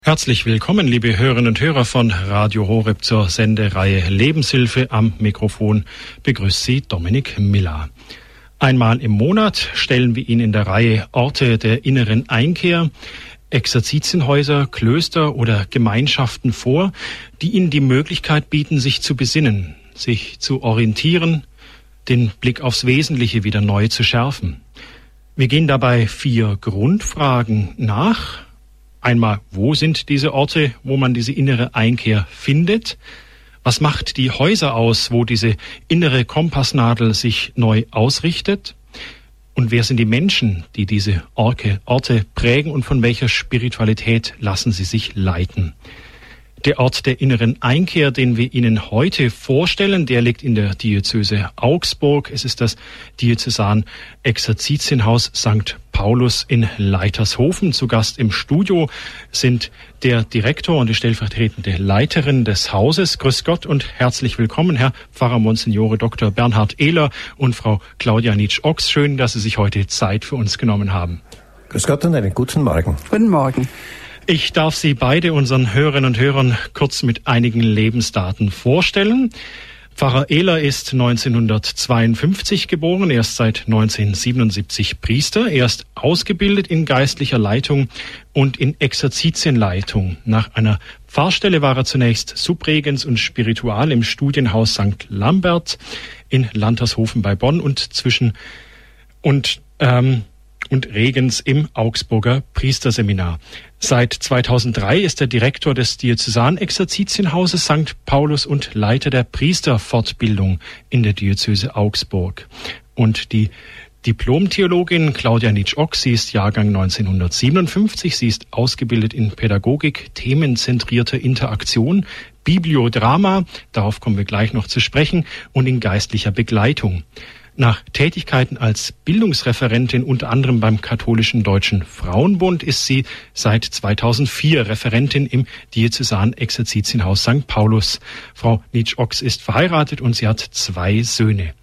Herzlich willkommen, liebe Hörerinnen und Hörer von Radio Horeb zur Sendereihe Lebenshilfe. Am Mikrofon begrüßt Sie Dominik Miller. Einmal im Monat stellen wir Ihnen in der Reihe Orte der inneren Einkehr, Exerzitienhäuser, Klöster oder Gemeinschaften vor, die Ihnen die Möglichkeit bieten, sich zu besinnen, sich zu orientieren, den Blick aufs Wesentliche wieder neu zu schärfen. Wir gehen dabei 4 Grundfragen nach. Einmal, wo sind diese Orte, wo man diese innere Einkehr findet? Was macht die Häuser aus, wo diese innere Kompassnadel sich neu ausrichtet? Und wer sind die Menschen, die diese Orte prägen und von welcher Spiritualität lassen sie sich leiten? Der Ort der inneren Einkehr, den wir Ihnen heute vorstellen, der liegt in der Diözese Augsburg. Es ist das Diözesan-Exerzitienhaus St. Paulus in Leitershofen. Zu Gast im Studio sind der Direktor und die stellvertretende Leiterin des Hauses. Grüß Gott und herzlich willkommen, Herr Pfarrer Monsignore Dr. Bernhard Ehler und Frau Claudia Nitsch-Ochs. Schön, dass Sie sich heute Zeit für uns genommen haben. Grüß Gott und einen guten Morgen. Guten Morgen. Ich darf Sie beide unseren Hörerinnen und Hörern kurz mit einigen Lebensdaten vorstellen. Pfarrer Ehler ist 1952 geboren, er ist seit 1977 Priester. Er ist ausgebildet in geistlicher Leitung und in Exerzitienleitung. Nach einer Pfarrstelle war er zunächst Subregens und Spiritual im Studienhaus St. Lambert in Lantershofen bei Bonn und Regens im Augsburger Priesterseminar. Seit 2003 ist er Direktor des Diözesan-Exerzitienhauses St. Paulus und Leiter der Priesterfortbildung in der Diözese Augsburg. Und die Diplom-Theologin Claudia Nitsch-Ochs, sie ist Jahrgang 1957, sie ist ausgebildet in Pädagogik, themenzentrierte Interaktion, Bibliodrama, darauf kommen wir gleich noch zu sprechen, und in geistlicher Begleitung. Nach Tätigkeiten als Bildungsreferentin unter anderem beim Katholischen Deutschen Frauenbund ist sie seit 2004 Referentin im Diözesan-Exerzitienhaus St. Paulus. Frau Nitsch-Ochs ist verheiratet und sie hat 2 Söhne.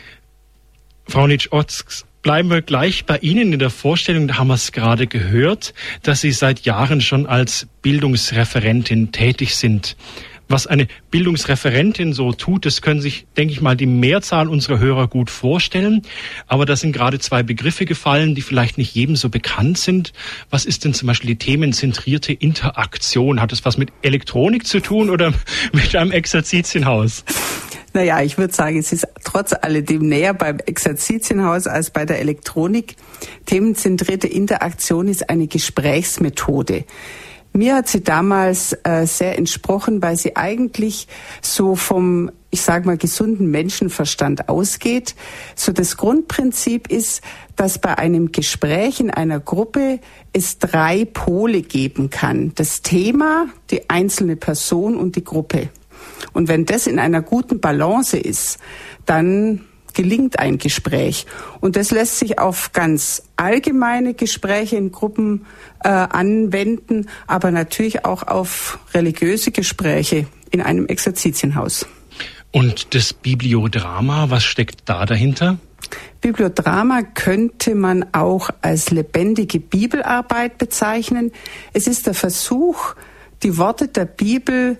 Frau Nitsch-Ochs, bleiben wir gleich bei Ihnen in der Vorstellung. Da haben wir es gerade gehört, dass Sie seit Jahren schon als Bildungsreferentin tätig sind. Was eine Bildungsreferentin so tut, das können sich, denke ich mal, die Mehrzahl unserer Hörer gut vorstellen. Aber da sind gerade 2 Begriffe gefallen, die vielleicht nicht jedem so bekannt sind. Was ist denn zum Beispiel die themenzentrierte Interaktion? Hat es was mit Elektronik zu tun oder mit einem Exerzitienhaus? Naja, ich würde sagen, es ist trotz alledem näher beim Exerzitienhaus als bei der Elektronik. Themenzentrierte Interaktion ist eine Gesprächsmethode. Mir hat sie damals sehr entsprochen, weil sie eigentlich so vom, ich sage mal, gesunden Menschenverstand ausgeht. So das Grundprinzip ist, dass bei einem Gespräch in einer Gruppe es 3 Pole geben kann. Das Thema, die einzelne Person und die Gruppe. Und wenn das in einer guten Balance ist, dann gelingt ein Gespräch. Und das lässt sich auf ganz allgemeine Gespräche in Gruppen anwenden, aber natürlich auch auf religiöse Gespräche in einem Exerzitienhaus. Und das Bibliodrama, was steckt da dahinter? Bibliodrama könnte man auch als lebendige Bibelarbeit bezeichnen. Es ist der Versuch, die Worte der Bibel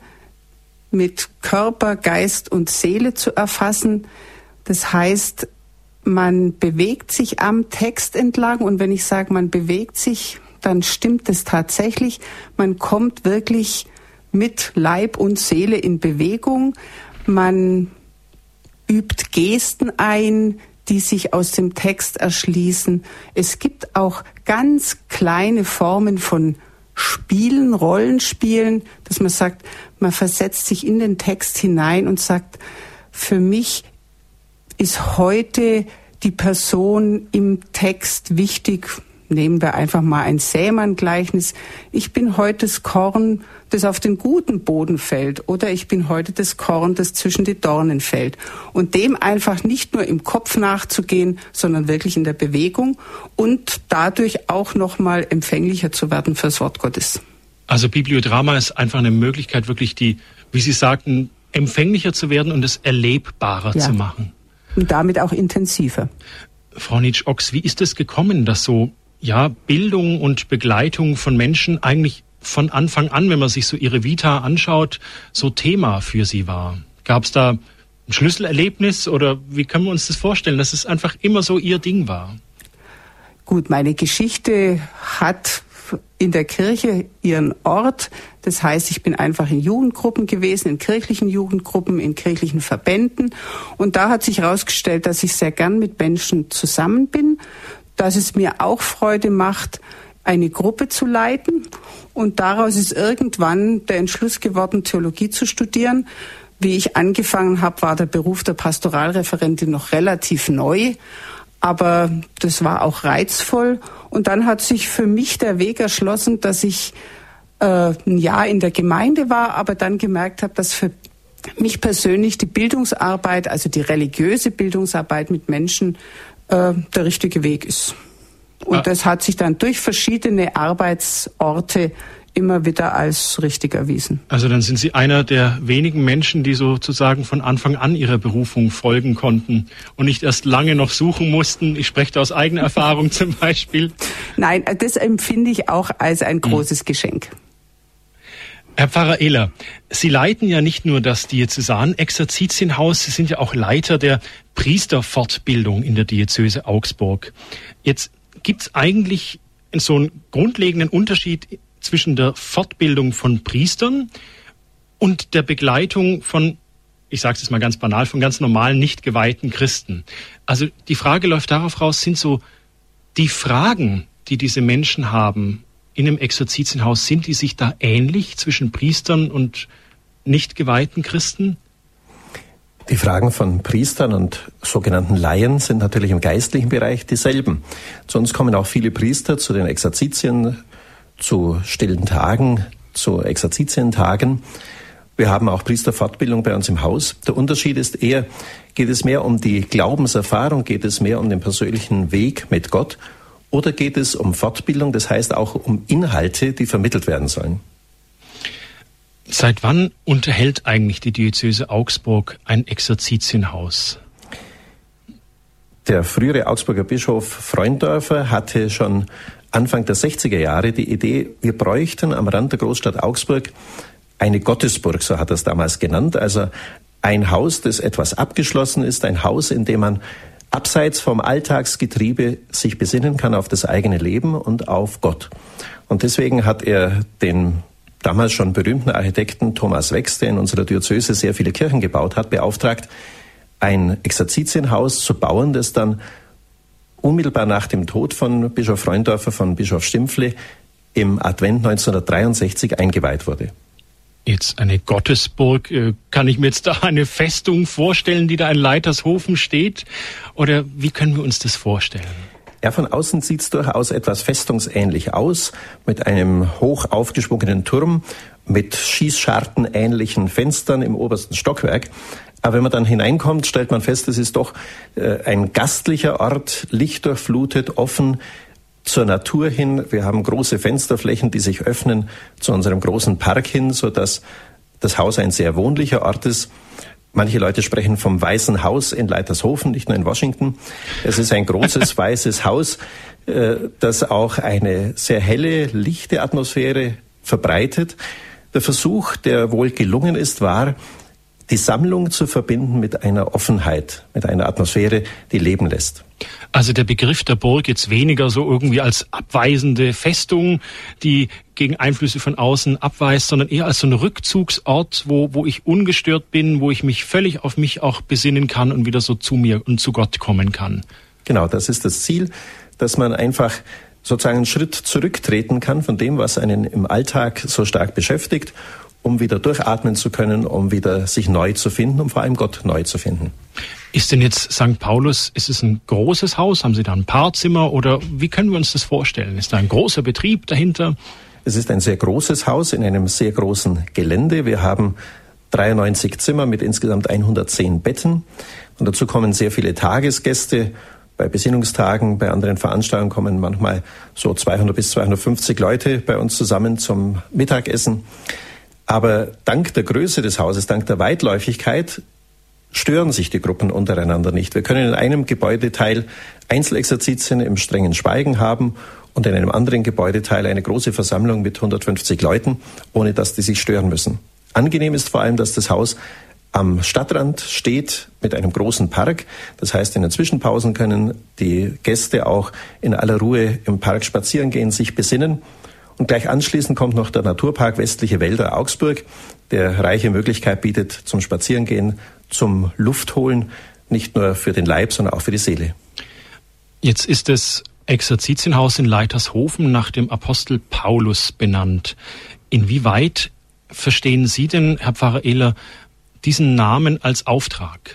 mit Körper, Geist und Seele zu erfassen. Das heißt, man bewegt sich am Text entlang, und wenn ich sage, man bewegt sich, dann stimmt es tatsächlich. Man kommt wirklich mit Leib und Seele in Bewegung. Man übt Gesten ein, die sich aus dem Text erschließen. Es gibt auch ganz kleine Formen von Spielen, Rollenspielen, dass man sagt, man versetzt sich in den Text hinein und sagt, für mich ist heute die Person im Text wichtig. Nehmen wir einfach mal ein Sämann-Gleichnis. Ich bin heute das Korn, das auf den guten Boden fällt, oder ich bin heute das Korn, das zwischen die Dornen fällt. Und dem einfach nicht nur im Kopf nachzugehen, sondern wirklich in der Bewegung und dadurch auch nochmal empfänglicher zu werden fürs Wort Gottes. Also Bibliodrama ist einfach eine Möglichkeit, wirklich wie Sie sagten, empfänglicher zu werden und es erlebbarer zu machen. Und damit auch intensiver. Frau Nitsch-Ochs, wie ist es gekommen, dass so Bildung und Begleitung von Menschen eigentlich von Anfang an, wenn man sich so Ihre Vita anschaut, so Thema für Sie war? Gab es da ein Schlüsselerlebnis oder wie können wir uns das vorstellen, dass es einfach immer so Ihr Ding war? Gut, meine Geschichte hat in der Kirche ihren Ort. Das heißt, ich bin einfach in Jugendgruppen gewesen, in kirchlichen Jugendgruppen, in kirchlichen Verbänden. Und da hat sich herausgestellt, dass ich sehr gern mit Menschen zusammen bin, dass es mir auch Freude macht, eine Gruppe zu leiten. Und daraus ist irgendwann der Entschluss geworden, Theologie zu studieren. Wie ich angefangen habe, war der Beruf der Pastoralreferentin noch relativ neu. Aber das war auch reizvoll. Und dann hat sich für mich der Weg erschlossen, dass ich ein Jahr in der Gemeinde war, aber dann gemerkt habe, dass für mich persönlich die Bildungsarbeit, also die religiöse Bildungsarbeit mit Menschen, der richtige Weg ist. Und das hat sich dann durch verschiedene Arbeitsorte immer wieder als richtig erwiesen. Also dann sind Sie einer der wenigen Menschen, die sozusagen von Anfang an ihrer Berufung folgen konnten und nicht erst lange noch suchen mussten. Ich spreche da aus eigener Erfahrung zum Beispiel. Nein, das empfinde ich auch als ein großes Geschenk. Herr Pfarrer Ehler, Sie leiten ja nicht nur das Diözesan-Exerzitienhaus, Sie sind ja auch Leiter der Priesterfortbildung in der Diözese Augsburg. Jetzt gibt es eigentlich so einen grundlegenden Unterschied zwischen der Fortbildung von Priestern und der Begleitung von, ich sage es jetzt mal ganz banal, von ganz normalen, nicht geweihten Christen. Also die Frage läuft darauf raus, sind so die Fragen, die diese Menschen haben in einem Exerzitienhaus, sind die sich da ähnlich zwischen Priestern und nicht geweihten Christen? Die Fragen von Priestern und sogenannten Laien sind natürlich im geistlichen Bereich dieselben. Zu uns kommen auch viele Priester zu den Exerzitien, zu stillen Tagen, zu Exerzitientagen. Wir haben auch Priesterfortbildung bei uns im Haus. Der Unterschied ist eher, geht es mehr um die Glaubenserfahrung, geht es mehr um den persönlichen Weg mit Gott oder geht es um Fortbildung, das heißt auch um Inhalte, die vermittelt werden sollen. Seit wann unterhält eigentlich die Diözese Augsburg ein Exerzitienhaus? Der frühere Augsburger Bischof Freundorfer hatte schon Anfang der 60er Jahre die Idee, wir bräuchten am Rand der Großstadt Augsburg eine Gottesburg, so hat er es damals genannt. Also ein Haus, das etwas abgeschlossen ist, ein Haus, in dem man abseits vom Alltagsgetriebe sich besinnen kann auf das eigene Leben und auf Gott. Und deswegen hat er den damals schon berühmten Architekten Thomas Wex, der in unserer Diözese sehr viele Kirchen gebaut hat, beauftragt, ein Exerzitienhaus zu bauen, das dann unmittelbar nach dem Tod von Bischof Freundorfer, von Bischof Stimpfle, im Advent 1963 eingeweiht wurde. Jetzt eine Gottesburg, kann ich mir jetzt da eine Festung vorstellen, die da in Leitershofen steht? Oder wie können wir uns das vorstellen? Ja, von außen sieht es durchaus etwas festungsähnlich aus, mit einem hoch aufgeschwungenen Turm, mit schießschartenähnlichen Fenstern im obersten Stockwerk. Aber wenn man dann hineinkommt, stellt man fest, es ist doch ein gastlicher Ort, lichtdurchflutet, offen zur Natur hin. Wir haben große Fensterflächen, die sich öffnen zu unserem großen Park hin, sodass das Haus ein sehr wohnlicher Ort ist. Manche Leute sprechen vom Weißen Haus in Leitershofen, nicht nur in Washington. Es ist ein großes weißes Haus, das auch eine sehr helle, lichte Atmosphäre verbreitet. Der Versuch, der wohl gelungen ist, war, die Sammlung zu verbinden mit einer Offenheit, mit einer Atmosphäre, die leben lässt. Also der Begriff der Burg jetzt weniger so irgendwie als abweisende Festung, die gegen Einflüsse von außen abweist, sondern eher als so ein Rückzugsort, wo ich ungestört bin, wo ich mich völlig auf mich auch besinnen kann und wieder so zu mir und zu Gott kommen kann. Genau, das ist das Ziel, dass man einfach sozusagen einen Schritt zurücktreten kann von dem, was einen im Alltag so stark beschäftigt, um wieder durchatmen zu können, um wieder sich neu zu finden, um vor allem Gott neu zu finden. Ist denn jetzt St. Paulus, ist es ein großes Haus? Haben Sie da ein Paarzimmer oder wie können wir uns das vorstellen? Ist da ein großer Betrieb dahinter? Es ist ein sehr großes Haus in einem sehr großen Gelände. Wir haben 93 Zimmer mit insgesamt 110 Betten und dazu kommen sehr viele Tagesgäste. Bei Besinnungstagen, bei anderen Veranstaltungen kommen manchmal so 200 bis 250 Leute bei uns zusammen zum Mittagessen. Aber dank der Größe des Hauses, dank der Weitläufigkeit, stören sich die Gruppen untereinander nicht. Wir können in einem Gebäudeteil Einzelexerzitien im strengen Schweigen haben und in einem anderen Gebäudeteil eine große Versammlung mit 150 Leuten, ohne dass die sich stören müssen. Angenehm ist vor allem, dass das Haus am Stadtrand steht mit einem großen Park. Das heißt, in den Zwischenpausen können die Gäste auch in aller Ruhe im Park spazieren gehen, sich besinnen. Und gleich anschließend kommt noch der Naturpark Westliche Wälder Augsburg, der reiche Möglichkeit bietet zum Spazierengehen, zum Luftholen, nicht nur für den Leib, sondern auch für die Seele. Jetzt ist das Exerzitienhaus in Leitershofen nach dem Apostel Paulus benannt. Inwieweit verstehen Sie denn, Herr Pfarrer Ehler, diesen Namen als Auftrag?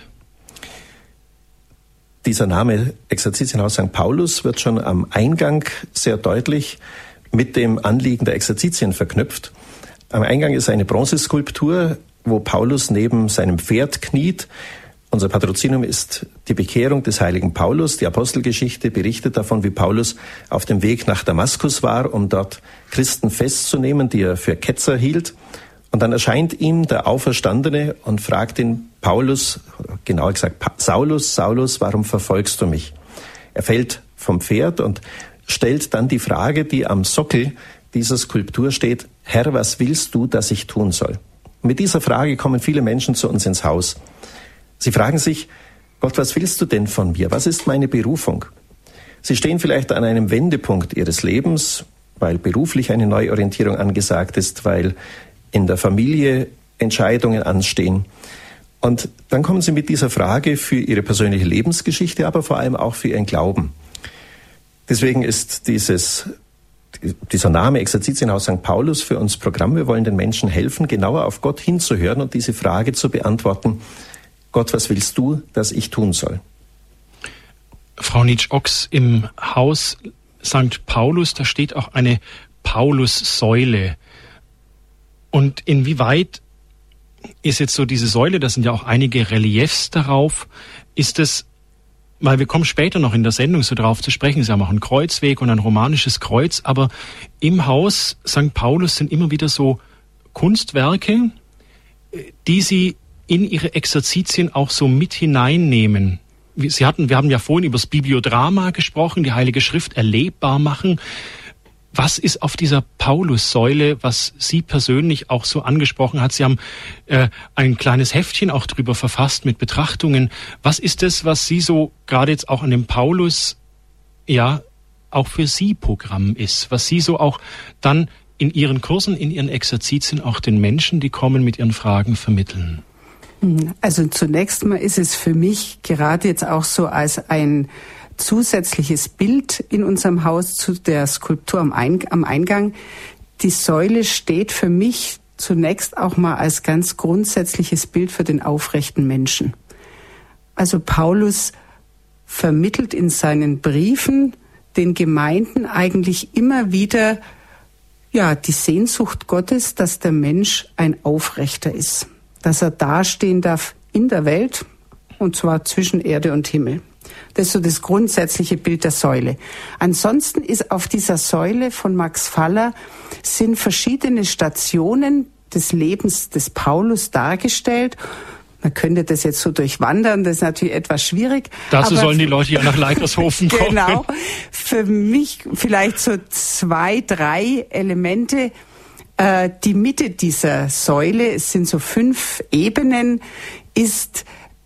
Dieser Name Exerzitienhaus St. Paulus wird schon am Eingang sehr deutlich mit dem Anliegen der Exerzitien verknüpft. Am Eingang ist eine Bronzeskulptur, wo Paulus neben seinem Pferd kniet. Unser Patrozinium ist die Bekehrung des heiligen Paulus. Die Apostelgeschichte berichtet davon, wie Paulus auf dem Weg nach Damaskus war, um dort Christen festzunehmen, die er für Ketzer hielt. Und dann erscheint ihm der Auferstandene und fragt ihn, Paulus, genauer gesagt Saulus, Saulus, warum verfolgst du mich? Er fällt vom Pferd und stellt dann die Frage, die am Sockel dieser Skulptur steht, Herr, was willst du, dass ich tun soll? Und mit dieser Frage kommen viele Menschen zu uns ins Haus. Sie fragen sich, Gott, was willst du denn von mir? Was ist meine Berufung? Sie stehen vielleicht an einem Wendepunkt ihres Lebens, weil beruflich eine Neuorientierung angesagt ist, weil in der Familie Entscheidungen anstehen. Und dann kommen sie mit dieser Frage für ihre persönliche Lebensgeschichte, aber vor allem auch für ihren Glauben. Deswegen ist dieser Name Exerzitienhaus St. Paulus für uns Programm. Wir wollen den Menschen helfen, genauer auf Gott hinzuhören und diese Frage zu beantworten. Gott, was willst du, dass ich tun soll? Frau Nitsch-Ochs, im Haus St. Paulus, da steht auch eine Paulus-Säule. Und inwieweit ist jetzt so diese Säule, da sind ja auch einige Reliefs darauf, ist es, weil wir kommen später noch in der Sendung so drauf zu sprechen, Sie haben auch einen Kreuzweg und ein romanisches Kreuz, aber im Haus St. Paulus sind immer wieder so Kunstwerke, die Sie in Ihre Exerzitien auch so mit hineinnehmen. Wir haben ja vorhin über das Bibliodrama gesprochen, die Heilige Schrift erlebbar machen. Was ist auf dieser Paulus-Säule, was Sie persönlich auch so angesprochen hat? Sie haben ein kleines Heftchen auch drüber verfasst mit Betrachtungen. Was ist das, was Sie so gerade jetzt auch an dem Paulus, ja, auch für Sie Programm ist? Was Sie so auch dann in Ihren Kursen, in Ihren Exerzitien auch den Menschen, die kommen mit ihren Fragen, vermitteln? Also zunächst mal ist es für mich gerade jetzt auch so als ein zusätzliches Bild in unserem Haus zu der Skulptur am Eingang. Die Säule steht für mich zunächst auch mal als ganz grundsätzliches Bild für den aufrechten Menschen. Also Paulus vermittelt in seinen Briefen den Gemeinden eigentlich immer wieder die Sehnsucht Gottes, dass der Mensch ein Aufrechter ist, dass er dastehen darf in der Welt, und zwar zwischen Erde und Himmel. Das ist so das grundsätzliche Bild der Säule. Ansonsten ist auf dieser Säule von Max Faller sind verschiedene Stationen des Lebens des Paulus dargestellt. Man könnte das jetzt so durchwandern, das ist natürlich etwas schwierig. Dazu sollen die Leute ja nach Leitershofen kommen. Genau. Für mich vielleicht so 2, 3 Elemente. Die Mitte dieser Säule, es sind so 5 Ebenen, ist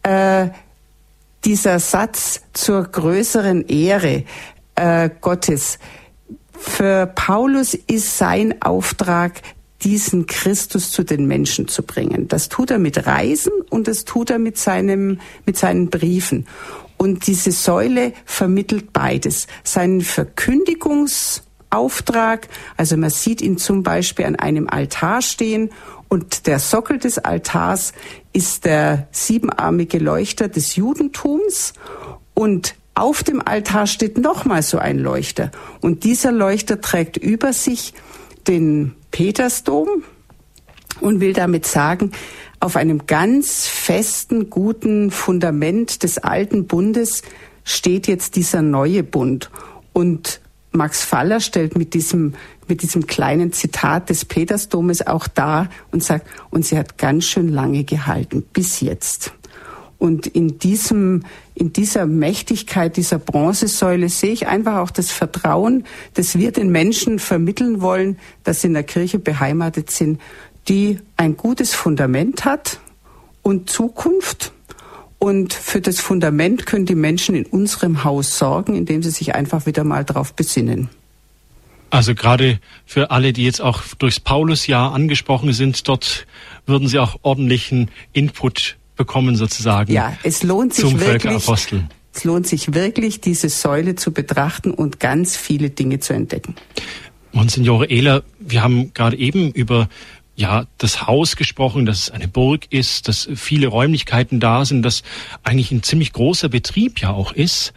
dieser Satz zur größeren Ehre Gottes. Für Paulus ist sein Auftrag, diesen Christus zu den Menschen zu bringen. Das tut er mit Reisen und das tut er mit seinen Briefen. Und diese Säule vermittelt beides. Seinen Verkündigungsauftrag, also man sieht ihn zum Beispiel an einem Altar stehen und der Sockel des Altars ist der 7-armige Leuchter des Judentums und auf dem Altar steht nochmal so ein Leuchter. Und dieser Leuchter trägt über sich den Petersdom und will damit sagen, auf einem ganz festen, guten Fundament des alten Bundes steht jetzt dieser neue Bund. Und Max Faller stellt mit diesem kleinen Zitat des Petersdomes auch dar und sagt, und sie hat ganz schön lange gehalten, bis jetzt. Und in dieser Mächtigkeit dieser Bronzesäule sehe ich einfach auch das Vertrauen, das wir den Menschen vermitteln wollen, dass sie in der Kirche beheimatet sind, die ein gutes Fundament hat und Zukunft. Und für das Fundament können die Menschen in unserem Haus sorgen, indem sie sich einfach wieder mal darauf besinnen. Also gerade für alle, die jetzt auch durchs Paulusjahr angesprochen sind, dort würden sie auch ordentlichen Input bekommen sozusagen. Ja, es lohnt sich zum wirklich, Völkerapostel. Es lohnt sich wirklich, diese Säule zu betrachten und ganz viele Dinge zu entdecken. Monsignore Ehler, wir haben gerade eben über das Haus gesprochen, dass es eine Burg ist, dass viele Räumlichkeiten da sind, dass eigentlich ein ziemlich großer Betrieb ja auch ist.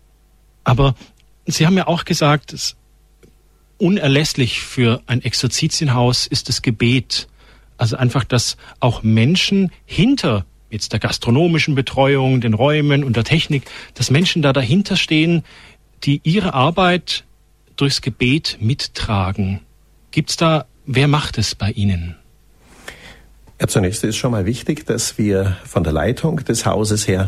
Aber Sie haben ja auch gesagt, dass unerlässlich für ein Exerzitienhaus ist das Gebet. Also einfach, dass auch Menschen hinter jetzt der gastronomischen Betreuung, den Räumen und der Technik, dass Menschen da dahinter stehen, die ihre Arbeit durchs Gebet mittragen. Gibt's da, wer macht es bei Ihnen? Ja, zunächst ist schon mal wichtig, dass wir von der Leitung des Hauses her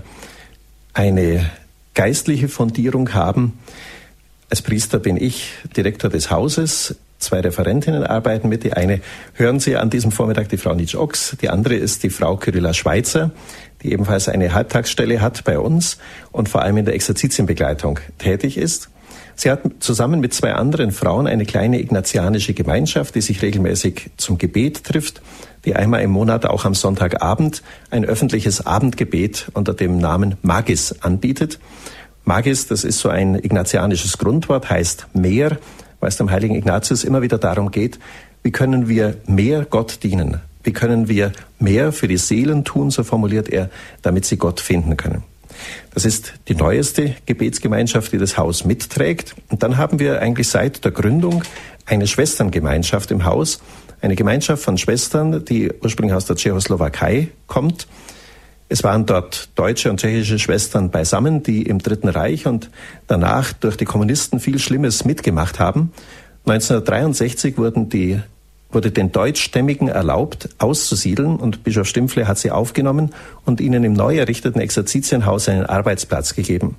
eine geistliche Fundierung haben. Als Priester bin ich Direktor des Hauses. 2 Referentinnen arbeiten mit. Die eine hören Sie an diesem Vormittag, die Frau Nitsch-Ochs. Die andere ist die Frau Kyrylla Schweitzer, die ebenfalls eine Halbtagsstelle hat bei uns und vor allem in der Exerzitienbegleitung tätig ist. Sie hat zusammen mit 2 anderen Frauen eine kleine ignatianische Gemeinschaft, die sich regelmäßig zum Gebet trifft, die einmal im Monat auch am Sonntagabend ein öffentliches Abendgebet unter dem Namen Magis anbietet. Magis, das ist so ein ignatianisches Grundwort, heißt mehr, weil es dem heiligen Ignatius immer wieder darum geht, wie können wir mehr Gott dienen? Wie können wir mehr für die Seelen tun, so formuliert er, damit sie Gott finden können. Das ist die neueste Gebetsgemeinschaft, die das Haus mitträgt. Und dann haben wir eigentlich seit der Gründung eine Schwesterngemeinschaft im Haus, eine Gemeinschaft von Schwestern, die ursprünglich aus der Tschechoslowakei kommt. Es waren dort deutsche und tschechische Schwestern beisammen, die im Dritten Reich und danach durch die Kommunisten viel Schlimmes mitgemacht haben. 1963 wurde den Deutschstämmigen erlaubt, auszusiedeln und Bischof Stimpfle hat sie aufgenommen und ihnen im neu errichteten Exerzitienhaus einen Arbeitsplatz gegeben.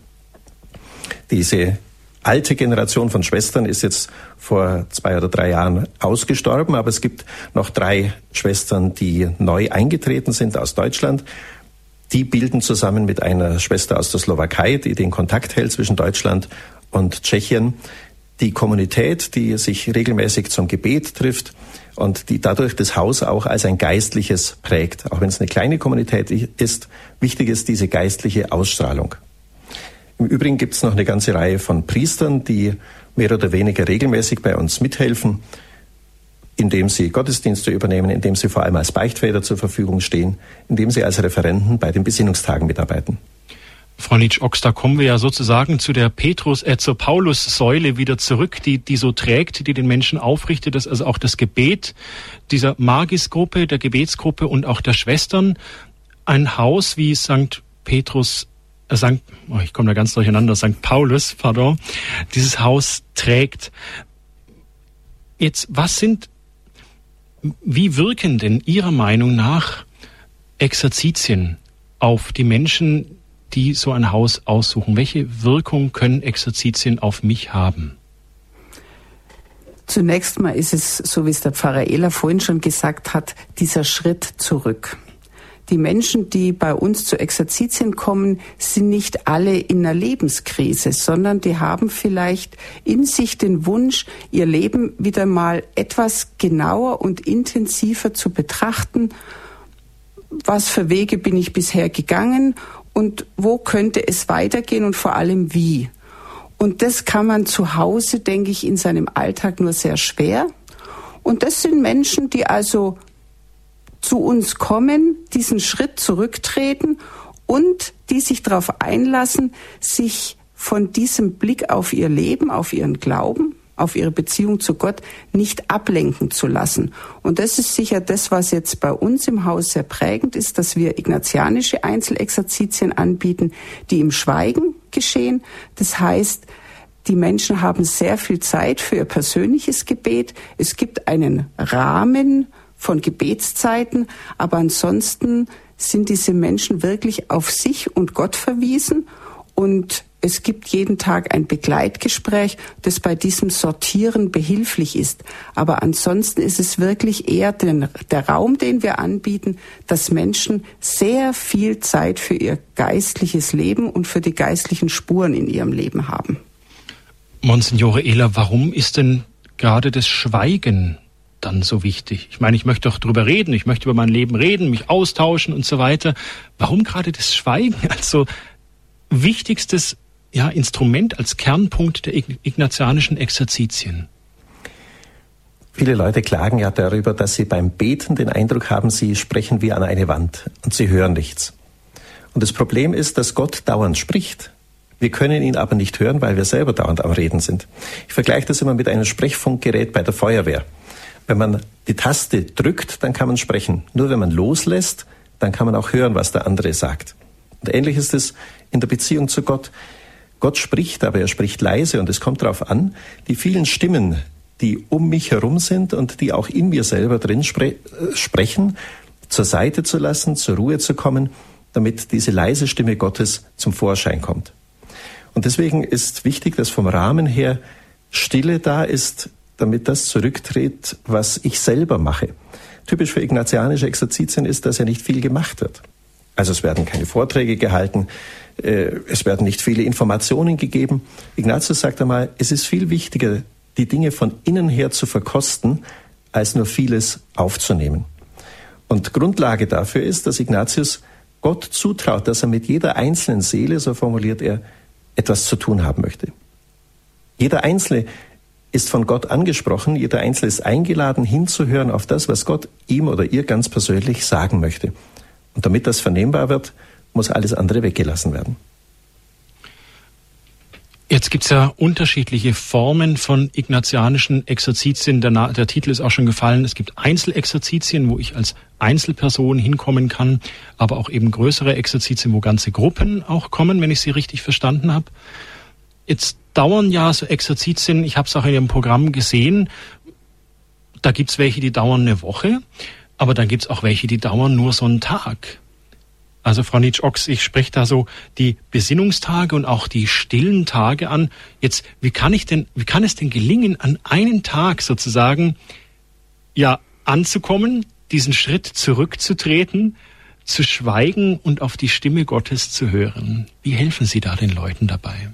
Diese alte Generation von Schwestern ist jetzt vor 2 oder 3 Jahren ausgestorben, aber es gibt noch 3 Schwestern, die neu eingetreten sind aus Deutschland. Die bilden zusammen mit einer Schwester aus der Slowakei, die den Kontakt hält zwischen Deutschland und Tschechien, die Kommunität, die sich regelmäßig zum Gebet trifft und die dadurch das Haus auch als ein geistliches prägt. Auch wenn es eine kleine Kommunität ist, wichtig ist diese geistliche Ausstrahlung. Im Übrigen gibt es noch eine ganze Reihe von Priestern, die mehr oder weniger regelmäßig bei uns mithelfen, indem sie Gottesdienste übernehmen, indem sie vor allem als Beichtväter zur Verfügung stehen, indem sie als Referenten bei den Besinnungstagen mitarbeiten. Frau Nitsch-Ochs, da kommen wir ja sozusagen zu der zur Paulus-Säule wieder zurück, die so trägt, die den Menschen aufrichtet, dass also auch das Gebet dieser Magis-Gruppe, der Gebetsgruppe und auch der Schwestern ein Haus wie St. Paulus, dieses Haus trägt. Jetzt, wie wirken denn Ihrer Meinung nach Exerzitien auf die Menschen, die so ein Haus aussuchen? Welche Wirkung können Exerzitien auf mich haben? Zunächst mal ist es, so wie es der Pfarrer Ehler vorhin schon gesagt hat, dieser Schritt zurück. Die Menschen, die bei uns zu Exerzitien kommen, sind nicht alle in einer Lebenskrise, sondern die haben vielleicht in sich den Wunsch, ihr Leben wieder mal etwas genauer und intensiver zu betrachten. Was für Wege bin ich bisher gegangen und wo könnte es weitergehen und vor allem wie? Und das kann man zu Hause, denke ich, in seinem Alltag nur sehr schwer. Und das sind Menschen, die also zu uns kommen, diesen Schritt zurücktreten und die sich darauf einlassen, sich von diesem Blick auf ihr Leben, auf ihren Glauben, auf ihre Beziehung zu Gott nicht ablenken zu lassen. Und das ist sicher das, was jetzt bei uns im Haus sehr prägend ist, dass wir ignatianische Einzelexerzitien anbieten, die im Schweigen geschehen. Das heißt, die Menschen haben sehr viel Zeit für ihr persönliches Gebet. Es gibt einen Rahmen von Gebetszeiten, aber ansonsten sind diese Menschen wirklich auf sich und Gott verwiesen, und es gibt jeden Tag ein Begleitgespräch, das bei diesem Sortieren behilflich ist. Aber ansonsten ist es wirklich eher der Raum, den wir anbieten, dass Menschen sehr viel Zeit für ihr geistliches Leben und für die geistlichen Spuren in ihrem Leben haben. Monsignore Ehler, warum ist denn gerade das Schweigen dann so wichtig? Ich meine, ich möchte doch drüber reden, ich möchte über mein Leben reden, mich austauschen und so weiter. Warum gerade das Schweigen als so wichtigstes Instrument, als Kernpunkt der ignatianischen Exerzitien? Viele Leute klagen ja darüber, dass sie beim Beten den Eindruck haben, sie sprechen wie an eine Wand und sie hören nichts. Und das Problem ist, dass Gott dauernd spricht. Wir können ihn aber nicht hören, weil wir selber dauernd am Reden sind. Ich vergleiche das immer mit einem Sprechfunkgerät bei der Feuerwehr. Wenn man die Taste drückt, dann kann man sprechen. Nur wenn man loslässt, dann kann man auch hören, was der andere sagt. Und ähnlich ist es in der Beziehung zu Gott. Gott spricht, aber er spricht leise, und es kommt darauf an, die vielen Stimmen, die um mich herum sind und die auch in mir selber drin sprechen, zur Seite zu lassen, zur Ruhe zu kommen, damit diese leise Stimme Gottes zum Vorschein kommt. Und deswegen ist wichtig, dass vom Rahmen her Stille da ist, damit das zurücktritt, was ich selber mache. Typisch für ignatianische Exerzitien ist, dass ja nicht viel gemacht wird. Also es werden keine Vorträge gehalten, es werden nicht viele Informationen gegeben. Ignatius sagt einmal, es ist viel wichtiger, die Dinge von innen her zu verkosten, als nur vieles aufzunehmen. Und Grundlage dafür ist, dass Ignatius Gott zutraut, dass er mit jeder einzelnen Seele, so formuliert er, etwas zu tun haben möchte. Jeder Einzelne ist von Gott angesprochen, jeder Einzelne ist eingeladen, hinzuhören auf das, was Gott ihm oder ihr ganz persönlich sagen möchte. Und damit das vernehmbar wird, muss alles andere weggelassen werden. Jetzt gibt es ja unterschiedliche Formen von ignatianischen Exerzitien. Der Titel ist auch schon gefallen. Es gibt Einzelexerzitien, wo ich als Einzelperson hinkommen kann, aber auch eben größere Exerzitien, wo ganze Gruppen auch kommen, wenn ich sie richtig verstanden habe. Jetzt dauern ja so Exerzitien, ich habe es auch in Ihrem Programm gesehen, da gibt es welche, die dauern eine Woche, aber dann gibt es auch welche, die dauern nur so einen Tag. Also Frau Nitsch-Ochs, ich spreche da so die Besinnungstage und auch die stillen Tage an. Jetzt, wie kann es denn gelingen, an einem Tag sozusagen anzukommen, diesen Schritt zurückzutreten, zu schweigen und auf die Stimme Gottes zu hören? Wie helfen Sie da den Leuten dabei?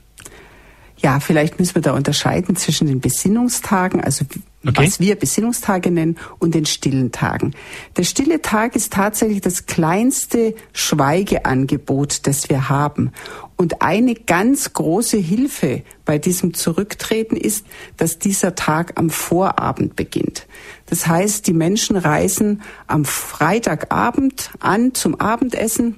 Ja, vielleicht müssen wir da unterscheiden zwischen den Besinnungstagen, also was wir Besinnungstage nennen, und den stillen Tagen. Der stille Tag ist tatsächlich das kleinste Schweigeangebot, das wir haben. Und eine ganz große Hilfe bei diesem Zurücktreten ist, dass dieser Tag am Vorabend beginnt. Das heißt, die Menschen reisen am Freitagabend an zum Abendessen,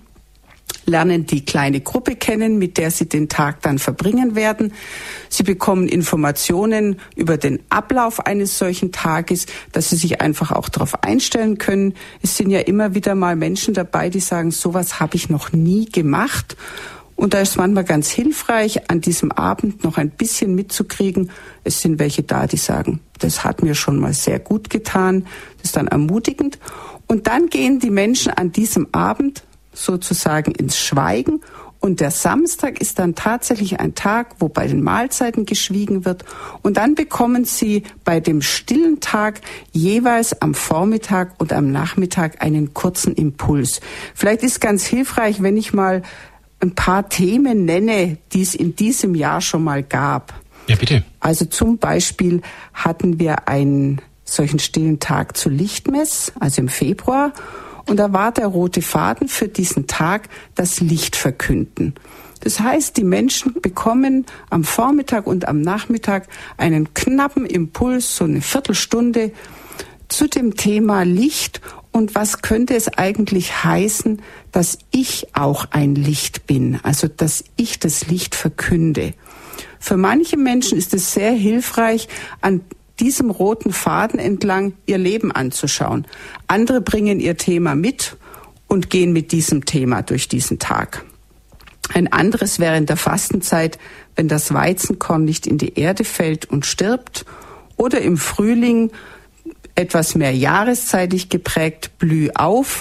lernen die kleine Gruppe kennen, mit der sie den Tag dann verbringen werden. Sie bekommen Informationen über den Ablauf eines solchen Tages, dass sie sich einfach auch darauf einstellen können. Es sind ja immer wieder mal Menschen dabei, die sagen, sowas habe ich noch nie gemacht. Und da ist manchmal ganz hilfreich, an diesem Abend noch ein bisschen mitzukriegen. Es sind welche da, die sagen, das hat mir schon mal sehr gut getan. Das ist dann ermutigend. Und dann gehen die Menschen an diesem Abend sozusagen ins Schweigen, und der Samstag ist dann tatsächlich ein Tag, wo bei den Mahlzeiten geschwiegen wird, und dann bekommen sie bei dem stillen Tag jeweils am Vormittag und am Nachmittag einen kurzen Impuls. Vielleicht ist ganz hilfreich, wenn ich mal ein paar Themen nenne, die es in diesem Jahr schon mal gab. Ja, bitte. Also zum Beispiel hatten wir einen solchen stillen Tag zu Lichtmess, also im Februar. Und da war der rote Faden für diesen Tag das Licht verkünden. Das heißt, die Menschen bekommen am Vormittag und am Nachmittag einen knappen Impuls, so eine Viertelstunde, zu dem Thema Licht. Und was könnte es eigentlich heißen, dass ich auch ein Licht bin, also dass ich das Licht verkünde. Für manche Menschen ist es sehr hilfreich, an diesem roten Faden entlang ihr Leben anzuschauen. Andere bringen ihr Thema mit und gehen mit diesem Thema durch diesen Tag. Ein anderes wäre in der Fastenzeit, wenn das Weizenkorn nicht in die Erde fällt und stirbt, oder im Frühling, etwas mehr jahreszeitig geprägt, blüh auf,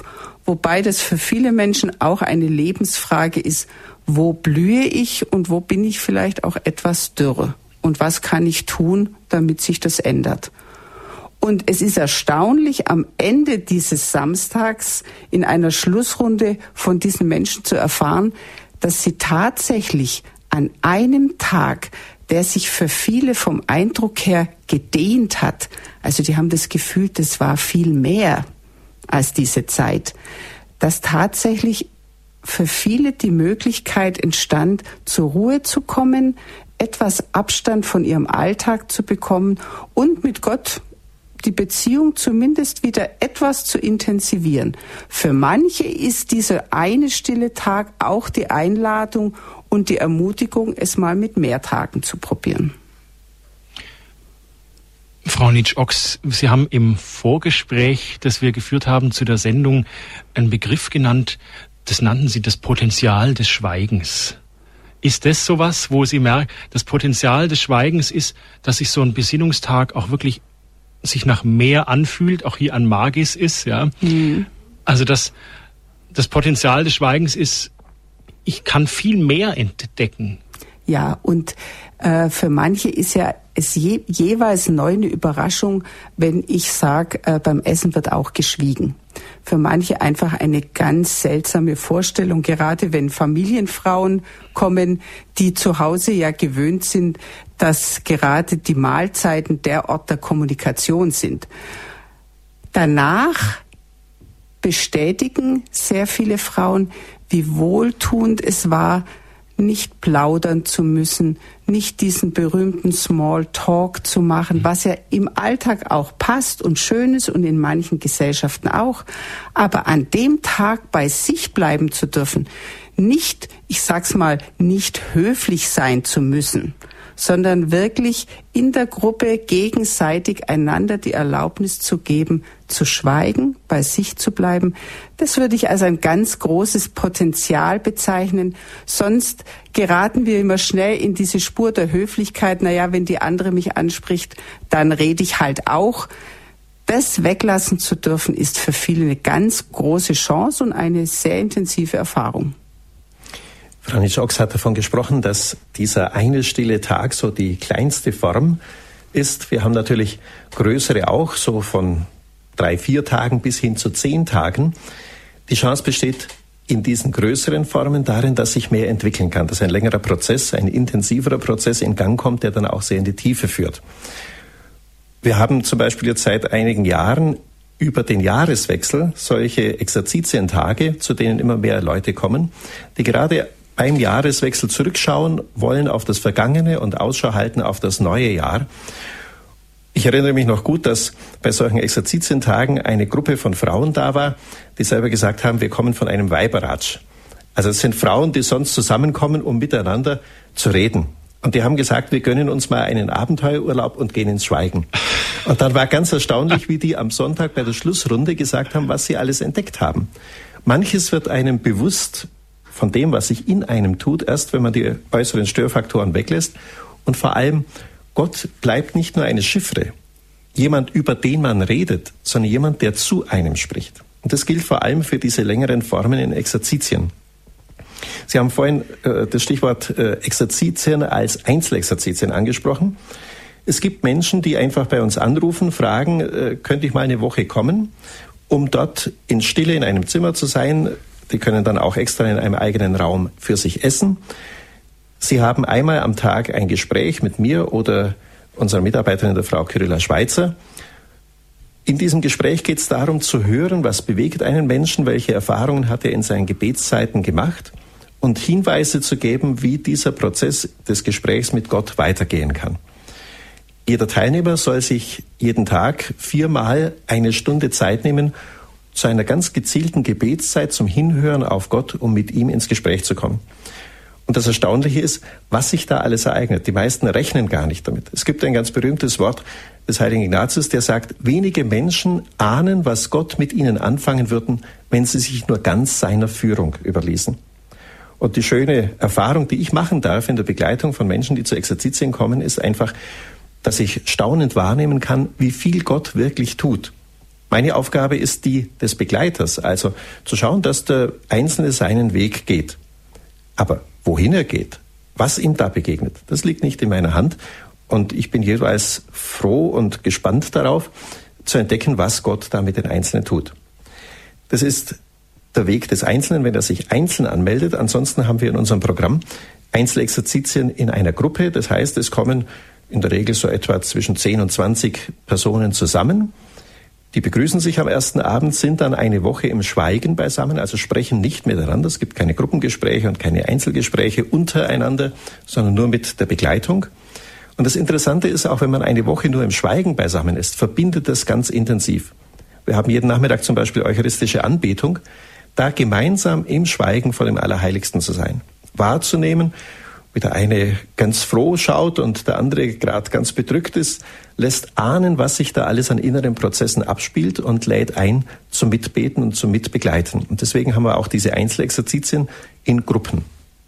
wobei das für viele Menschen auch eine Lebensfrage ist, wo blühe ich und wo bin ich vielleicht auch etwas dürre? Und was kann ich tun, damit sich das ändert? Und es ist erstaunlich, am Ende dieses Samstags in einer Schlussrunde von diesen Menschen zu erfahren, dass sie tatsächlich an einem Tag, der sich für viele vom Eindruck her gedehnt hat, also die haben das Gefühl, das war viel mehr als diese Zeit, dass tatsächlich für viele die Möglichkeit entstand, zur Ruhe zu kommen, etwas Abstand von ihrem Alltag zu bekommen und mit Gott die Beziehung zumindest wieder etwas zu intensivieren. Für manche ist dieser eine stille Tag auch die Einladung und die Ermutigung, es mal mit mehr Tagen zu probieren. Frau Nitsch-Ochs, Sie haben im Vorgespräch, das wir geführt haben zu der Sendung, einen Begriff genannt, das nannten Sie das Potenzial des Schweigens. Ist das sowas, wo Sie merken, das Potenzial des Schweigens ist, dass sich so ein Besinnungstag auch wirklich sich nach mehr anfühlt, auch hier an Magis ist, ja? Mhm. Also das Potenzial des Schweigens ist, ich kann viel mehr entdecken. Ja, und für manche ist ja es jeweils neu eine Überraschung, wenn ich sage, beim Essen wird auch geschwiegen. Für manche einfach eine ganz seltsame Vorstellung, gerade wenn Familienfrauen kommen, die zu Hause ja gewöhnt sind, dass gerade die Mahlzeiten der Ort der Kommunikation sind. Danach bestätigen sehr viele Frauen, wie wohltuend es war, nicht plaudern zu müssen, nicht diesen berühmten Small Talk zu machen, was ja im Alltag auch passt und schön ist und in manchen Gesellschaften auch. Aber an dem Tag bei sich bleiben zu dürfen, nicht, ich sag's mal, nicht höflich sein zu müssen, sondern wirklich in der Gruppe gegenseitig einander die Erlaubnis zu geben, zu schweigen, bei sich zu bleiben. Das würde ich als ein ganz großes Potenzial bezeichnen. Sonst geraten wir immer schnell in diese Spur der Höflichkeit. Naja, wenn die andere mich anspricht, dann rede ich halt auch. Das weglassen zu dürfen, ist für viele eine ganz große Chance und eine sehr intensive Erfahrung. Frau Nitsch-Ochs hat davon gesprochen, dass dieser eine stille Tag so die kleinste Form ist. Wir haben natürlich größere auch, so von 3-4 Tagen bis hin zu 10 Tagen. Die Chance besteht in diesen größeren Formen darin, dass sich mehr entwickeln kann, dass ein längerer Prozess, ein intensiverer Prozess in Gang kommt, der dann auch sehr in die Tiefe führt. Wir haben zum Beispiel jetzt seit einigen Jahren über den Jahreswechsel solche Exerzitientage, zu denen immer mehr Leute kommen, die gerade beim Jahreswechsel zurückschauen wollen auf das Vergangene und Ausschau halten auf das neue Jahr. Ich erinnere mich noch gut, dass bei solchen Exerzitientagen eine Gruppe von Frauen da war, die selber gesagt haben, wir kommen von einem Weiberratsch. Also es sind Frauen, die sonst zusammenkommen, um miteinander zu reden. Und die haben gesagt, wir gönnen uns mal einen Abenteuerurlaub und gehen ins Schweigen. Und dann war ganz erstaunlich, wie die am Sonntag bei der Schlussrunde gesagt haben, was sie alles entdeckt haben. Manches wird einem bewusst von dem, was sich in einem tut, erst wenn man die äußeren Störfaktoren weglässt. Und vor allem, Gott bleibt nicht nur eine Chiffre, jemand, über den man redet, sondern jemand, der zu einem spricht. Und das gilt vor allem für diese längeren Formen in Exerzitien. Sie haben vorhin das Stichwort Exerzitien als Einzelexerzitien angesprochen. Es gibt Menschen, die einfach bei uns anrufen, fragen, könnte ich mal eine Woche kommen, um dort in Stille in einem Zimmer zu sein. Die können dann auch extra in einem eigenen Raum für sich essen. Sie haben einmal am Tag ein Gespräch mit mir oder unserer Mitarbeiterin, der Frau Kyrylla Schweitzer. In diesem Gespräch geht es darum zu hören, was bewegt einen Menschen, welche Erfahrungen hat er in seinen Gebetszeiten gemacht und Hinweise zu geben, wie dieser Prozess des Gesprächs mit Gott weitergehen kann. Jeder Teilnehmer soll sich jeden Tag 4-mal eine Stunde Zeit nehmen, zu einer ganz gezielten Gebetszeit zum Hinhören auf Gott, um mit ihm ins Gespräch zu kommen. Und das Erstaunliche ist, was sich da alles ereignet. Die meisten rechnen gar nicht damit. Es gibt ein ganz berühmtes Wort des heiligen Ignatius, der sagt, wenige Menschen ahnen, was Gott mit ihnen anfangen würden, wenn sie sich nur ganz seiner Führung überließen. Und die schöne Erfahrung, die ich machen darf in der Begleitung von Menschen, die zu Exerzitien kommen, ist einfach, dass ich staunend wahrnehmen kann, wie viel Gott wirklich tut. Meine Aufgabe ist die des Begleiters, also zu schauen, dass der Einzelne seinen Weg geht. Aber wohin er geht, was ihm da begegnet, das liegt nicht in meiner Hand. Und ich bin jeweils froh und gespannt darauf, zu entdecken, was Gott da mit den Einzelnen tut. Das ist der Weg des Einzelnen, wenn er sich einzeln anmeldet. Ansonsten haben wir in unserem Programm Einzelexerzitien in einer Gruppe. Das heißt, es kommen in der Regel so etwa zwischen 10 und 20 Personen zusammen. Die begrüßen sich am ersten Abend, sind dann eine Woche im Schweigen beisammen, also sprechen nicht miteinander. Es gibt keine Gruppengespräche und keine Einzelgespräche untereinander, sondern nur mit der Begleitung. Und das Interessante ist, auch wenn man eine Woche nur im Schweigen beisammen ist, verbindet das ganz intensiv. Wir haben jeden Nachmittag zum Beispiel eucharistische Anbetung, da gemeinsam im Schweigen vor dem Allerheiligsten zu sein, wahrzunehmen, wie der eine ganz froh schaut und der andere gerade ganz bedrückt ist, lässt ahnen, was sich da alles an inneren Prozessen abspielt und lädt ein zum Mitbeten und zum Mitbegleiten. Und deswegen haben wir auch diese Einzelexerzitien in Gruppen.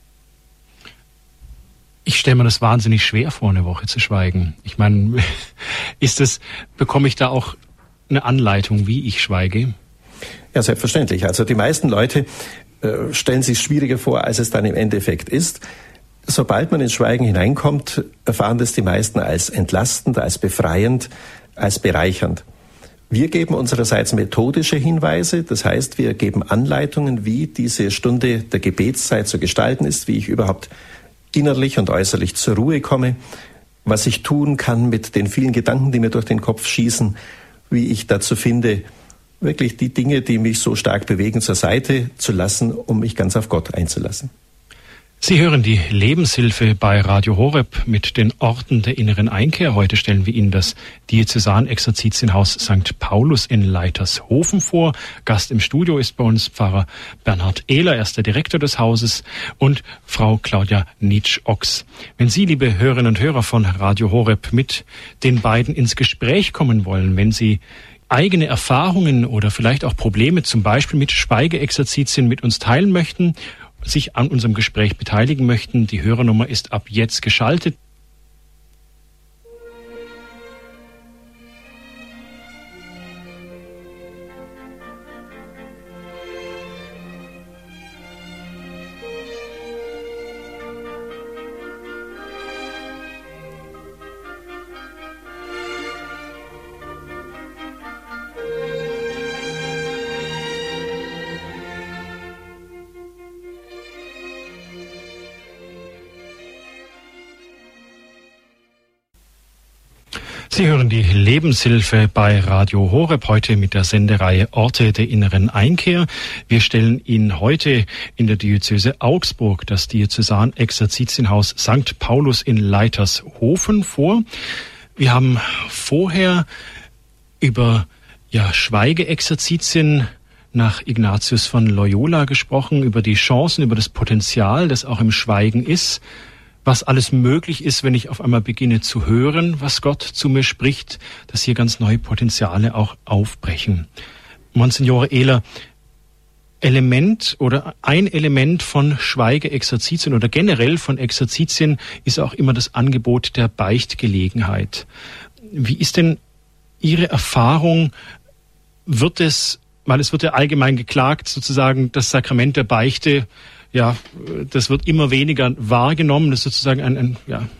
Ich stelle mir das wahnsinnig schwer vor, eine Woche zu schweigen. Ich meine, bekomme ich da auch eine Anleitung, wie ich schweige? Ja, selbstverständlich. Also die meisten Leute stellen sich schwieriger vor, als es dann im Endeffekt ist. Sobald man ins Schweigen hineinkommt, erfahren das die meisten als entlastend, als befreiend, als bereichernd. Wir geben unsererseits methodische Hinweise, das heißt, wir geben Anleitungen, wie diese Stunde der Gebetszeit zu gestalten ist, wie ich überhaupt innerlich und äußerlich zur Ruhe komme, was ich tun kann mit den vielen Gedanken, die mir durch den Kopf schießen, wie ich dazu finde, wirklich die Dinge, die mich so stark bewegen, zur Seite zu lassen, um mich ganz auf Gott einzulassen. Sie hören die Lebenshilfe bei Radio Horeb mit den Orten der inneren Einkehr. Heute stellen wir Ihnen das Diözesanexerzitienhaus St. Paulus in Leitershofen vor. Gast im Studio ist bei uns Pfarrer Bernhard Ehler, er ist der Direktor des Hauses, und Frau Claudia Nitsch-Ochs. Wenn Sie, liebe Hörerinnen und Hörer von Radio Horeb, mit den beiden ins Gespräch kommen wollen, wenn Sie eigene Erfahrungen oder vielleicht auch Probleme zum Beispiel mit Schweigeexerzitien mit uns teilen möchten, sich an unserem Gespräch beteiligen möchten, die Hörernummer ist ab jetzt geschaltet. Sie hören die Lebenshilfe bei Radio Horeb, heute mit der Sendereihe Orte der inneren Einkehr. Wir stellen Ihnen heute in der Diözese Augsburg das Diözesanexerzitienhaus St. Paulus in Leitershofen vor. Wir haben vorher über Schweigeexerzitien nach Ignatius von Loyola gesprochen, über die Chancen, über das Potenzial, das auch im Schweigen ist. Was alles möglich ist, wenn ich auf einmal beginne zu hören, was Gott zu mir spricht, dass hier ganz neue Potenziale auch aufbrechen. Monsignore Ehler, ein Element von Schweigeexerzitien oder generell von Exerzitien ist auch immer das Angebot der Beichtgelegenheit. Wie ist denn Ihre Erfahrung? Weil es wird ja allgemein geklagt, sozusagen das Sakrament der Beichte, das wird immer weniger wahrgenommen. Das ist sozusagen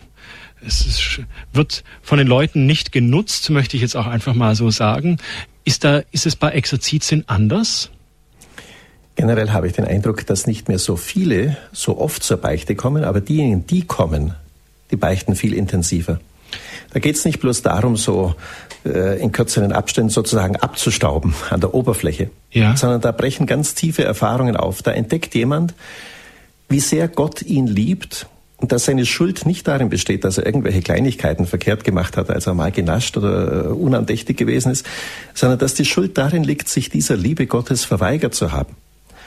wird von den Leuten nicht genutzt, möchte ich jetzt auch einfach mal so sagen. Ist es bei Exerzitien anders? Generell habe ich den Eindruck, dass nicht mehr so viele so oft zur Beichte kommen, aber diejenigen, die kommen, die beichten viel intensiver. Da geht es nicht bloß darum, so in kürzeren Abständen sozusagen abzustauben an der Oberfläche, sondern da brechen ganz tiefe Erfahrungen auf. Da entdeckt jemand, wie sehr Gott ihn liebt und dass seine Schuld nicht darin besteht, dass er irgendwelche Kleinigkeiten verkehrt gemacht hat, als er mal genascht oder unandächtig gewesen ist, sondern dass die Schuld darin liegt, sich dieser Liebe Gottes verweigert zu haben.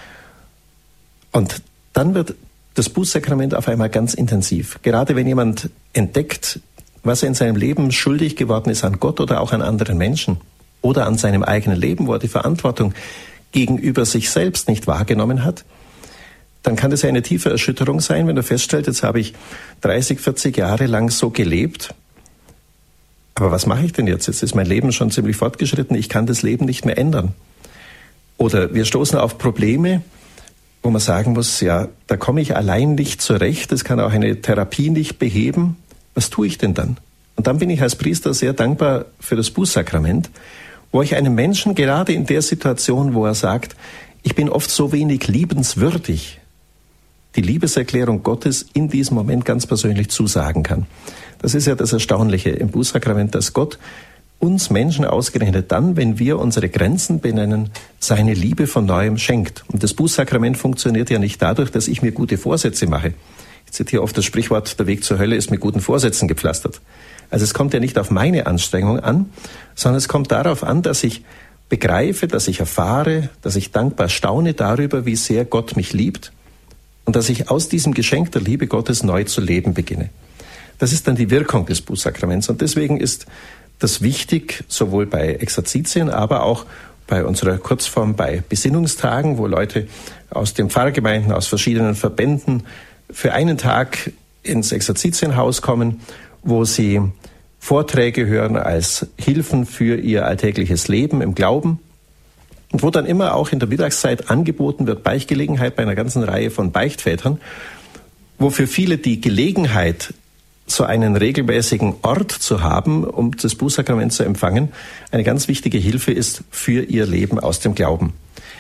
Und dann wird das Bußsakrament auf einmal ganz intensiv. Gerade wenn jemand entdeckt, was er in seinem Leben schuldig geworden ist an Gott oder auch an anderen Menschen oder an seinem eigenen Leben, wo er die Verantwortung gegenüber sich selbst nicht wahrgenommen hat, dann kann das eine tiefe Erschütterung sein, wenn er feststellt, jetzt habe ich 30, 40 Jahre lang so gelebt, aber was mache ich denn jetzt? Jetzt ist mein Leben schon ziemlich fortgeschritten, ich kann das Leben nicht mehr ändern. Oder wir stoßen auf Probleme, wo man sagen muss, ja, da komme ich allein nicht zurecht, das kann auch eine Therapie nicht beheben. Was tue ich denn dann? Und dann bin ich als Priester sehr dankbar für das Bußsakrament, wo ich einem Menschen gerade in der Situation, wo er sagt, ich bin oft so wenig liebenswürdig, die Liebeserklärung Gottes in diesem Moment ganz persönlich zusagen kann. Das ist ja das Erstaunliche im Bußsakrament, dass Gott uns Menschen ausgerechnet dann, wenn wir unsere Grenzen benennen, seine Liebe von Neuem schenkt. Und das Bußsakrament funktioniert ja nicht dadurch, dass ich mir gute Vorsätze mache. Ich zitiere oft das Sprichwort, der Weg zur Hölle ist mit guten Vorsätzen gepflastert. Also es kommt ja nicht auf meine Anstrengung an, sondern es kommt darauf an, dass ich begreife, dass ich erfahre, dass ich dankbar staune darüber, wie sehr Gott mich liebt und dass ich aus diesem Geschenk der Liebe Gottes neu zu leben beginne. Das ist dann die Wirkung des Bußsakraments und deswegen ist das wichtig, sowohl bei Exerzitien, aber auch bei unserer Kurzform bei Besinnungstagen, wo Leute aus den Pfarrgemeinden, aus verschiedenen Verbänden für einen Tag ins Exerzitienhaus kommen, wo sie Vorträge hören als Hilfen für ihr alltägliches Leben im Glauben und wo dann immer auch in der Mittagszeit angeboten wird Beichtgelegenheit bei einer ganzen Reihe von Beichtvätern, wo für viele die Gelegenheit, so einen regelmäßigen Ort zu haben, um das Bußsakrament zu empfangen, eine ganz wichtige Hilfe ist für ihr Leben aus dem Glauben.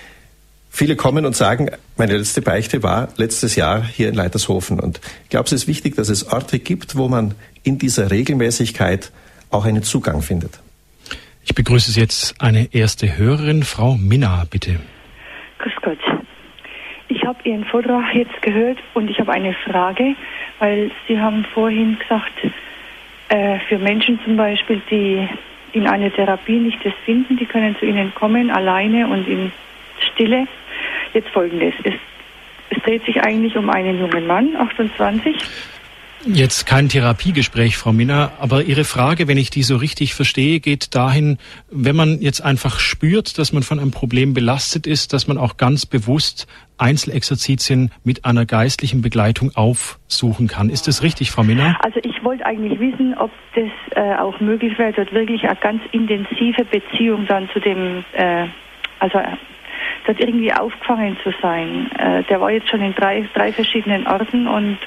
Viele kommen und sagen, meine letzte Beichte war letztes Jahr hier in Leitershofen. Und ich glaube, es ist wichtig, dass es Orte gibt, wo man in dieser Regelmäßigkeit auch einen Zugang findet. Ich begrüße jetzt eine erste Hörerin, Frau Minna, bitte. Grüß Gott. Ich habe Ihren Vortrag jetzt gehört und ich habe eine Frage, weil Sie haben vorhin gesagt, für Menschen zum Beispiel, die in einer Therapie nicht das finden, die können zu Ihnen kommen, alleine und in Stille. Jetzt Folgendes. Es dreht sich eigentlich um einen jungen Mann, 28. Jetzt kein Therapiegespräch, Frau Minna, aber Ihre Frage, wenn ich die so richtig verstehe, geht dahin, wenn man jetzt einfach spürt, dass man von einem Problem belastet ist, dass man auch ganz bewusst Einzelexerzitien mit einer geistlichen Begleitung aufsuchen kann. Ist das richtig, Frau Minna? Also ich wollte eigentlich wissen, ob das auch möglich wäre, dort wirklich eine ganz intensive Beziehung dann zu dem, dort irgendwie aufgefangen zu sein. Der war jetzt schon in drei verschiedenen Orten und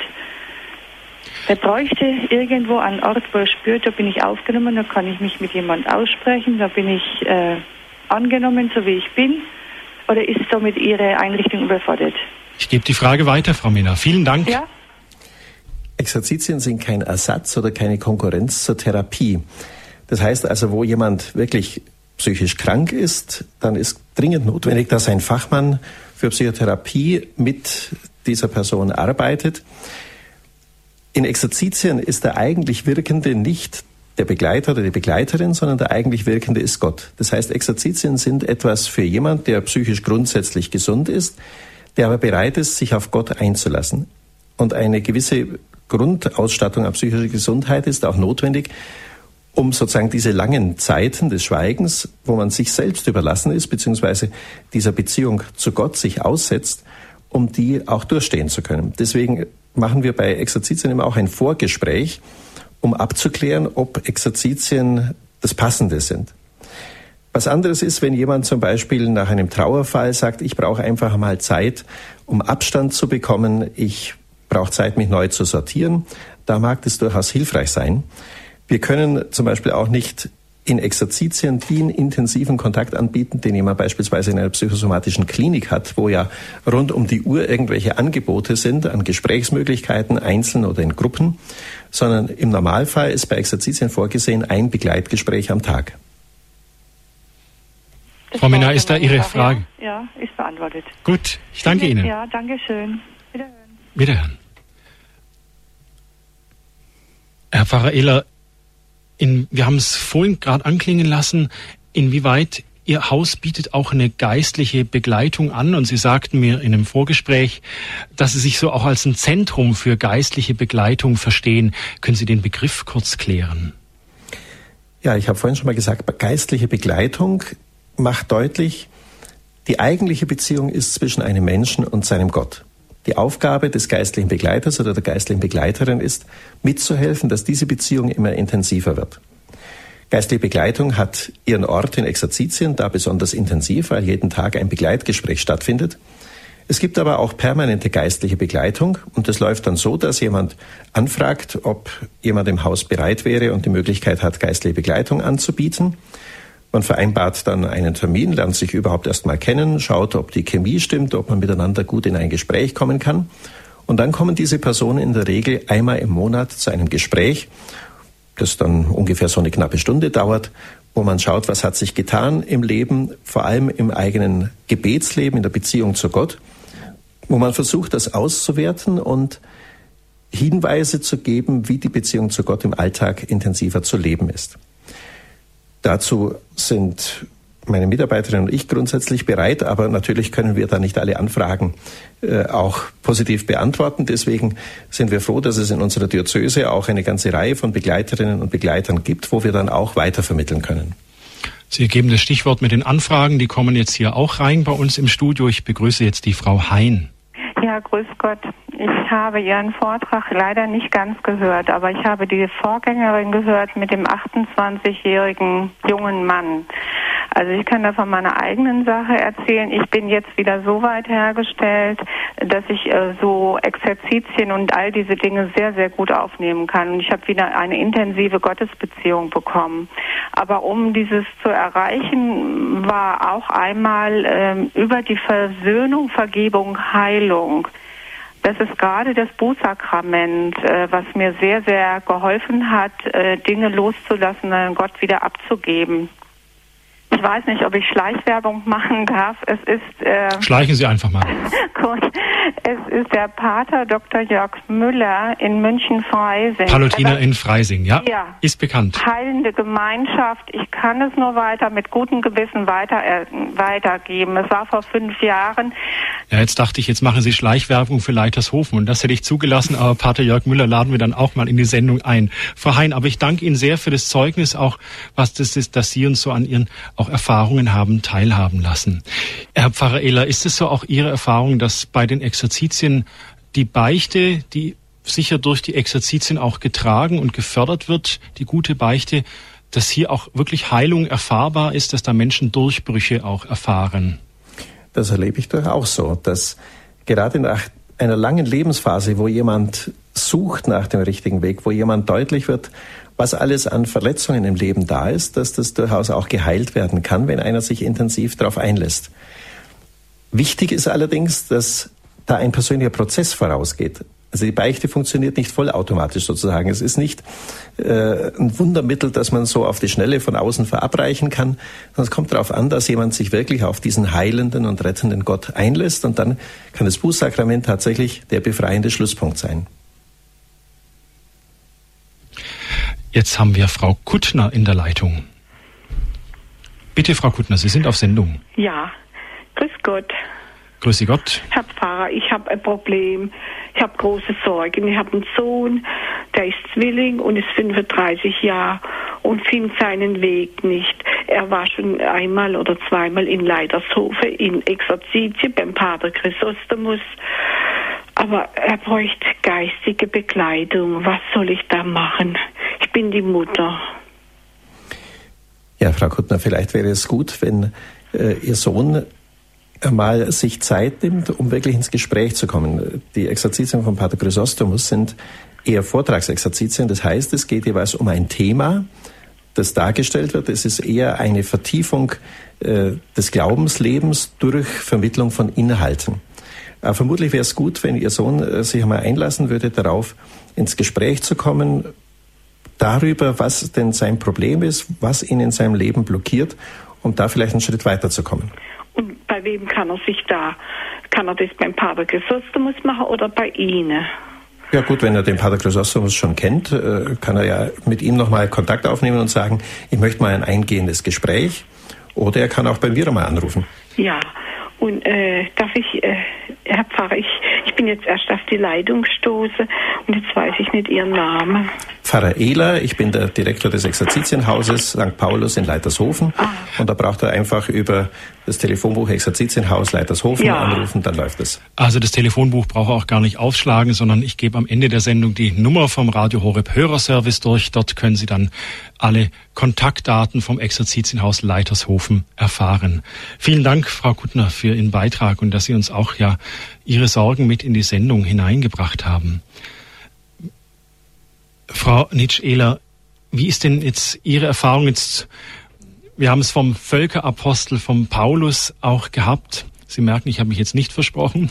er bräuchte irgendwo einen Ort, wo er spürt, da bin ich aufgenommen, da kann ich mich mit jemand aussprechen, da bin ich angenommen, so wie ich bin. Oder ist damit Ihre Einrichtung überfordert? Ich gebe die Frage weiter, Frau Minna. Vielen Dank. Ja. Exerzitien sind kein Ersatz oder keine Konkurrenz zur Therapie. Das heißt also, wo jemand wirklich psychisch krank ist, dann ist dringend notwendig, dass ein Fachmann für Psychotherapie mit dieser Person arbeitet. In Exerzitien ist der eigentlich Wirkende nicht der Begleiter oder die Begleiterin, sondern der eigentlich Wirkende ist Gott. Das heißt, Exerzitien sind etwas für jemand, der psychisch grundsätzlich gesund ist, der aber bereit ist, sich auf Gott einzulassen. Und eine gewisse Grundausstattung an psychischer Gesundheit ist auch notwendig, um sozusagen diese langen Zeiten des Schweigens, wo man sich selbst überlassen ist, beziehungsweise dieser Beziehung zu Gott sich aussetzt, um die auch durchstehen zu können. Deswegen machen wir bei Exerzitien immer auch ein Vorgespräch, um abzuklären, ob Exerzitien das Passende sind. Was anderes ist, wenn jemand zum Beispiel nach einem Trauerfall sagt, ich brauche einfach mal Zeit, um Abstand zu bekommen, ich brauche Zeit, mich neu zu sortieren. Da mag das durchaus hilfreich sein. Wir können zum Beispiel auch nicht in Exerzitien den intensiven Kontakt anbieten, den jemand beispielsweise in einer psychosomatischen Klinik hat, wo ja rund um die Uhr irgendwelche Angebote sind an Gesprächsmöglichkeiten, einzeln oder in Gruppen, sondern im Normalfall ist bei Exerzitien vorgesehen ein Begleitgespräch am Tag. Frau Minna, ist da Ihre Frage? Ja, ist beantwortet. Gut, ich danke Ihnen. Ja, danke schön. Wiederhören. Wiederhören. Herr Pfarrer Ehler, wir haben es vorhin gerade anklingen lassen, inwieweit Ihr Haus bietet auch eine geistliche Begleitung an. Und Sie sagten mir in einem Vorgespräch, dass Sie sich so auch als ein Zentrum für geistliche Begleitung verstehen. Können Sie den Begriff kurz klären? Ja, ich habe vorhin schon mal gesagt, geistliche Begleitung macht deutlich, die eigentliche Beziehung ist zwischen einem Menschen und seinem Gott. Die Aufgabe des geistlichen Begleiters oder der geistlichen Begleiterin ist, mitzuhelfen, dass diese Beziehung immer intensiver wird. Geistliche Begleitung hat ihren Ort in Exerzitien, da besonders intensiv, weil jeden Tag ein Begleitgespräch stattfindet. Es gibt aber auch permanente geistliche Begleitung und das läuft dann so, dass jemand anfragt, ob jemand im Haus bereit wäre und die Möglichkeit hat, geistliche Begleitung anzubieten. Man vereinbart dann einen Termin, lernt sich überhaupt erst mal kennen, schaut, ob die Chemie stimmt, ob man miteinander gut in ein Gespräch kommen kann. Und dann kommen diese Personen in der Regel einmal im Monat zu einem Gespräch, das dann ungefähr so eine knappe Stunde dauert, wo man schaut, was hat sich getan im Leben, vor allem im eigenen Gebetsleben, in der Beziehung zu Gott, wo man versucht, das auszuwerten und Hinweise zu geben, wie die Beziehung zu Gott im Alltag intensiver zu leben ist. Dazu sind meine Mitarbeiterinnen und ich grundsätzlich bereit, aber natürlich können wir da nicht alle Anfragen auch positiv beantworten. Deswegen sind wir froh, dass es in unserer Diözese auch eine ganze Reihe von Begleiterinnen und Begleitern gibt, wo wir dann auch weitervermitteln können. Sie geben das Stichwort mit den Anfragen, die kommen jetzt hier auch rein bei uns im Studio. Ich begrüße jetzt die Frau Hein. Ja, grüß Gott. Ich habe Ihren Vortrag leider nicht ganz gehört, aber ich habe die Vorgängerin gehört mit dem 28-jährigen jungen Mann. Also ich kann da von meiner eigenen Sache erzählen. Ich bin jetzt wieder so weit hergestellt, dass ich so Exerzitien und all diese Dinge sehr, sehr gut aufnehmen kann. Und ich habe wieder eine intensive Gottesbeziehung bekommen. Aber um dieses zu erreichen, war auch einmal über die Versöhnung, Vergebung, Heilung. Das ist gerade das Bußsakrament, was mir sehr, sehr geholfen hat, Dinge loszulassen, Gott wieder abzugeben. Ich weiß nicht, ob ich Schleichwerbung machen darf. Es ist Schleichen Sie einfach mal. Gut. Es ist der Pater Dr. Jörg Müller in München-Freising. Palutiner in Freising, ja? Ja. Ist bekannt. Heilende Gemeinschaft. Ich kann es nur weiter mit gutem Gewissen weitergeben. Es war vor 5 Jahren. Ja, jetzt dachte ich, jetzt machen Sie Schleichwerbung für Leitershofen und das hätte ich zugelassen, aber Pater Jörg Müller laden wir dann auch mal in die Sendung ein. Frau Hein, aber ich danke Ihnen sehr für das Zeugnis, auch was das ist, dass Sie uns so an Ihren auch Erfahrungen haben teilhaben lassen. Herr Pfarrer Ehler, ist es so auch Ihre Erfahrung, dass bei den Exerzitien die Beichte, die sicher durch die Exerzitien auch getragen und gefördert wird, die gute Beichte, dass hier auch wirklich Heilung erfahrbar ist, dass da Menschen Durchbrüche auch erfahren? Das erlebe ich doch auch so, dass gerade nach einer langen Lebensphase, wo jemand sucht nach dem richtigen Weg, wo jemand deutlich wird, was alles an Verletzungen im Leben da ist, dass das durchaus auch geheilt werden kann, wenn einer sich intensiv darauf einlässt. Wichtig ist allerdings, dass da ein persönlicher Prozess vorausgeht. Also die Beichte funktioniert nicht vollautomatisch sozusagen. Es ist nicht ein Wundermittel, das man so auf die Schnelle von außen verabreichen kann, sondern es kommt darauf an, dass jemand sich wirklich auf diesen heilenden und rettenden Gott einlässt und dann kann das Bußsakrament tatsächlich der befreiende Schlusspunkt sein. Jetzt haben wir Frau Kuttner in der Leitung. Bitte, Frau Kuttner, Sie sind auf Sendung. Ja, grüß Gott. Grüße Gott. Herr Pfarrer, ich habe ein Problem. Ich habe große Sorgen. Ich habe einen Sohn, der ist Zwilling und ist 35 Jahre und findet seinen Weg nicht. Er war schon einmal oder zweimal in Leitershofe, in Exerzitien beim Pater Chrysostomus. Aber er bräuchte geistige Begleitung. Was soll ich da machen? Ich bin die Mutter. Ja, Frau Kuttner, vielleicht wäre es gut, wenn Ihr Sohn mal sich Zeit nimmt, um wirklich ins Gespräch zu kommen. Die Exerzitien von Pater Chrysostomus sind eher Vortragsexerzitien. Das heißt, es geht jeweils um ein Thema, das dargestellt wird. Es ist eher eine Vertiefung des Glaubenslebens durch Vermittlung von Inhalten. Vermutlich wäre es gut, wenn Ihr Sohn sich einmal einlassen würde, darauf ins Gespräch zu kommen, darüber, was denn sein Problem ist, was ihn in seinem Leben blockiert, um da vielleicht einen Schritt weiterzukommen. Und bei wem kann er das beim Pater Chrysostomus machen oder bei Ihnen? Ja gut, wenn er den Pater Chrysostomus schon kennt, kann er ja mit ihm nochmal Kontakt aufnehmen und sagen, ich möchte mal ein eingehendes Gespräch. Oder er kann auch bei mir mal anrufen. Ja, und darf ich Herr Pfarrer, ich bin jetzt erst auf die Leitung gestoßen und jetzt weiß ich nicht Ihren Namen. Pfarrer Ehler, ich bin der Direktor des Exerzitienhauses St. Paulus in Leitershofen. Und da braucht er einfach über das Telefonbuch Exerzitienhaus Leitershofen anrufen, dann läuft es. Also das Telefonbuch braucht er auch gar nicht aufschlagen, sondern ich gebe am Ende der Sendung die Nummer vom Radio Horeb Hörerservice durch. Dort können Sie dann alle Kontaktdaten vom Exerzitienhaus Leitershofen erfahren. Vielen Dank, Frau Kuttner, für Ihren Beitrag und dass Sie uns auch Ihre Sorgen mit in die Sendung hineingebracht haben. Frau Nitsch-Ehler, wie ist denn jetzt Ihre Erfahrung jetzt? Wir haben es vom Völkerapostel, vom Paulus auch gehabt. Sie merken, ich habe mich jetzt nicht versprochen.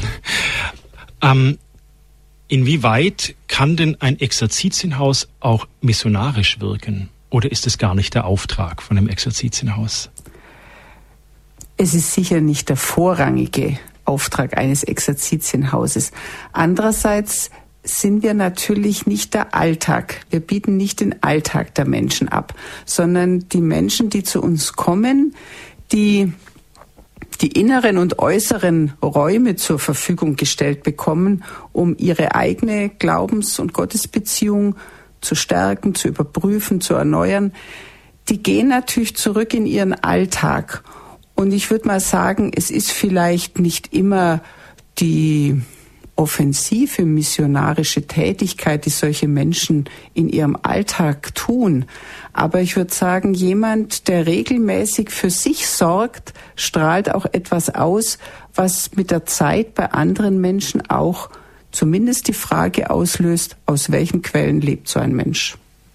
Inwieweit kann denn ein Exerzitienhaus auch missionarisch wirken? Oder ist es gar nicht der Auftrag von einem Exerzitienhaus? Es ist sicher nicht der vorrangige Auftrag eines Exerzitienhauses. Andererseits sind wir natürlich nicht der Alltag. Wir bieten nicht den Alltag der Menschen ab, sondern die Menschen, die zu uns kommen, die inneren und äußeren Räume zur Verfügung gestellt bekommen, um ihre eigene Glaubens- und Gottesbeziehung zu stärken, zu überprüfen, zu erneuern, die gehen natürlich zurück in ihren Alltag. Und ich würde mal sagen, es ist vielleicht nicht immer die offensive missionarische Tätigkeit, die solche Menschen in ihrem Alltag tun. Aber ich würde sagen, jemand, der regelmäßig für sich sorgt, strahlt auch etwas aus, was mit der Zeit bei anderen Menschen auch zumindest die Frage auslöst, aus welchen Quellen lebt so ein Mensch?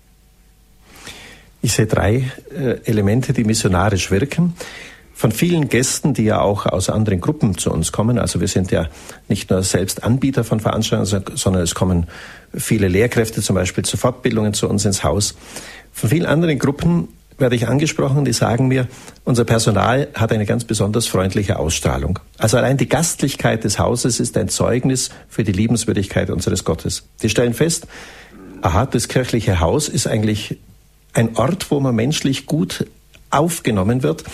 Ich sehe 3 Elemente, die missionarisch wirken. Von vielen Gästen, die ja auch aus anderen Gruppen zu uns kommen, also wir sind ja nicht nur selbst Anbieter von Veranstaltungen, sondern es kommen viele Lehrkräfte zum Beispiel zu Fortbildungen zu uns ins Haus. Von vielen anderen Gruppen werde ich angesprochen, die sagen mir, unser Personal hat eine ganz besonders freundliche Ausstrahlung. Also allein die Gastlichkeit des Hauses ist ein Zeugnis für die Liebenswürdigkeit unseres Gottes. Die stellen fest, das kirchliche Haus ist eigentlich ein Ort, wo man menschlich gut aufgenommen wird.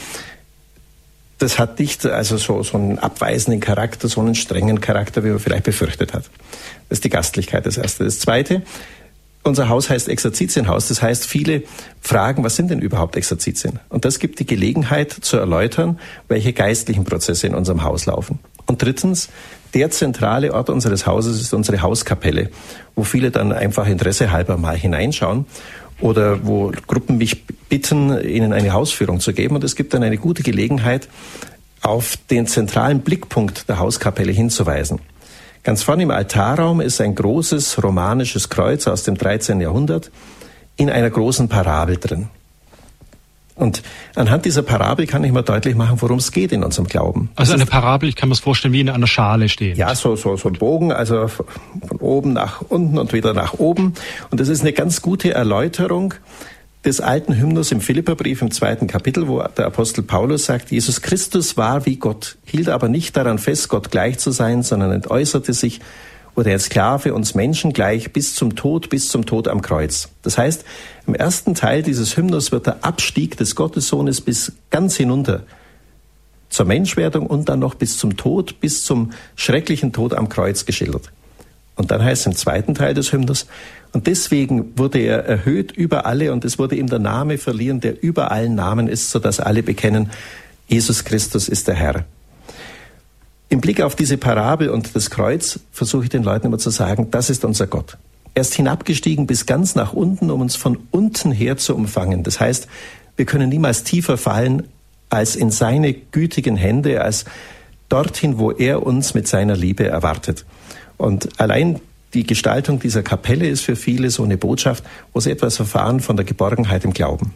Das hat nicht so einen abweisenden Charakter, so einen strengen Charakter, wie man vielleicht befürchtet hat. Das ist die Gastlichkeit, das Erste. Das Zweite, unser Haus heißt Exerzitienhaus. Das heißt, viele fragen, was sind denn überhaupt Exerzitien? Und das gibt die Gelegenheit zu erläutern, welche geistlichen Prozesse in unserem Haus laufen. Und drittens, der zentrale Ort unseres Hauses ist unsere Hauskapelle, wo viele dann einfach interessehalber mal hineinschauen oder wo Gruppen mich bitten, ihnen eine Hausführung zu geben. Und es gibt dann eine gute Gelegenheit, auf den zentralen Blickpunkt der Hauskapelle hinzuweisen. Ganz vorne im Altarraum ist ein großes romanisches Kreuz aus dem 13. Jahrhundert in einer großen Parabel drin. Und anhand dieser Parabel kann ich mal deutlich machen, worum es geht in unserem Glauben. Also eine Parabel, ich kann mir das vorstellen, wie in einer Schale stehen. Ja, so ein Bogen, also von oben nach unten und wieder nach oben. Und das ist eine ganz gute Erläuterung des alten Hymnus im Philipperbrief im 2. Kapitel, wo der Apostel Paulus sagt, Jesus Christus war wie Gott, hielt aber nicht daran fest, Gott gleich zu sein, sondern entäußerte sich, wurde als Sklave uns Menschen gleich bis zum Tod am Kreuz. Das heißt, im ersten Teil dieses Hymnus wird der Abstieg des Gottessohnes bis ganz hinunter zur Menschwerdung und dann noch bis zum Tod, bis zum schrecklichen Tod am Kreuz geschildert. Und dann heißt es im zweiten Teil des Hymnus, und deswegen wurde er erhöht über alle und es wurde ihm der Name verliehen, der über allen Namen ist, sodass alle bekennen, Jesus Christus ist der Herr. Im Blick auf diese Parabel und das Kreuz versuche ich den Leuten immer zu sagen, das ist unser Gott. Er ist hinabgestiegen bis ganz nach unten, um uns von unten her zu umfangen. Das heißt, wir können niemals tiefer fallen als in seine gütigen Hände, als dorthin, wo er uns mit seiner Liebe erwartet. Und allein die Gestaltung dieser Kapelle ist für viele so eine Botschaft, wo sie etwas erfahren von der Geborgenheit im Glauben.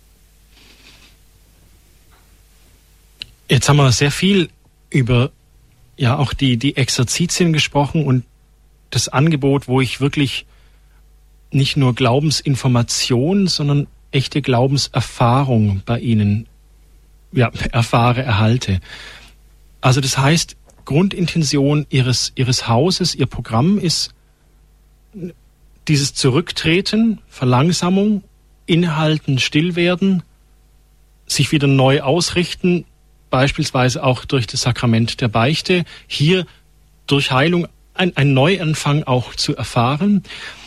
Jetzt haben wir sehr viel über auch die Exerzitien gesprochen und das Angebot, wo ich wirklich nicht nur Glaubensinformation, sondern echte Glaubenserfahrung bei Ihnen erhalte. Also das heißt, Grundintention Ihres Hauses, Ihr Programm ist dieses Zurücktreten, Verlangsamung, Innehalten, Stillwerden, sich wieder neu ausrichten, beispielsweise auch durch das Sakrament der Beichte, hier durch Heilung ein Neuanfang auch zu erfahren.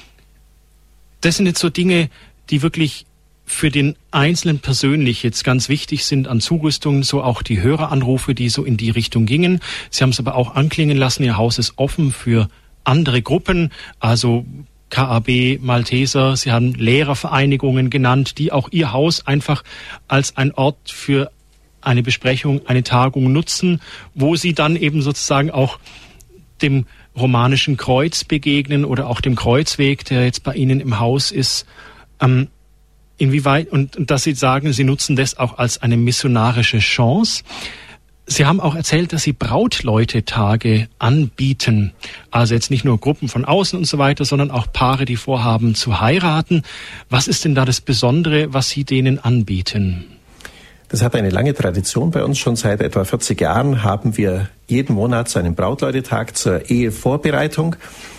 Das sind jetzt so Dinge, die wirklich für den Einzelnen persönlich jetzt ganz wichtig sind an Zurüstungen, so auch die Höreranrufe, die so in die Richtung gingen. Sie haben es aber auch anklingen lassen, Ihr Haus ist offen für andere Gruppen, also KAB, Malteser, Sie haben Lehrervereinigungen genannt, die auch Ihr Haus einfach als ein Ort für eine Besprechung, eine Tagung nutzen, wo Sie dann eben sozusagen auch dem romanischen Kreuz begegnen oder auch dem Kreuzweg, der jetzt bei Ihnen im Haus ist. Inwieweit, und dass Sie sagen, Sie nutzen das auch als eine missionarische Chance. Sie haben auch erzählt, dass Sie Brautleute-Tage anbieten. Also jetzt nicht nur Gruppen von außen und so weiter, sondern auch Paare, die vorhaben zu heiraten. Was ist denn da das Besondere, was Sie denen anbieten? Das hat eine lange Tradition bei uns. Schon seit etwa 40 Jahren haben wir jeden Monat so einen Brautleute-Tag zur Ehevorbereitung.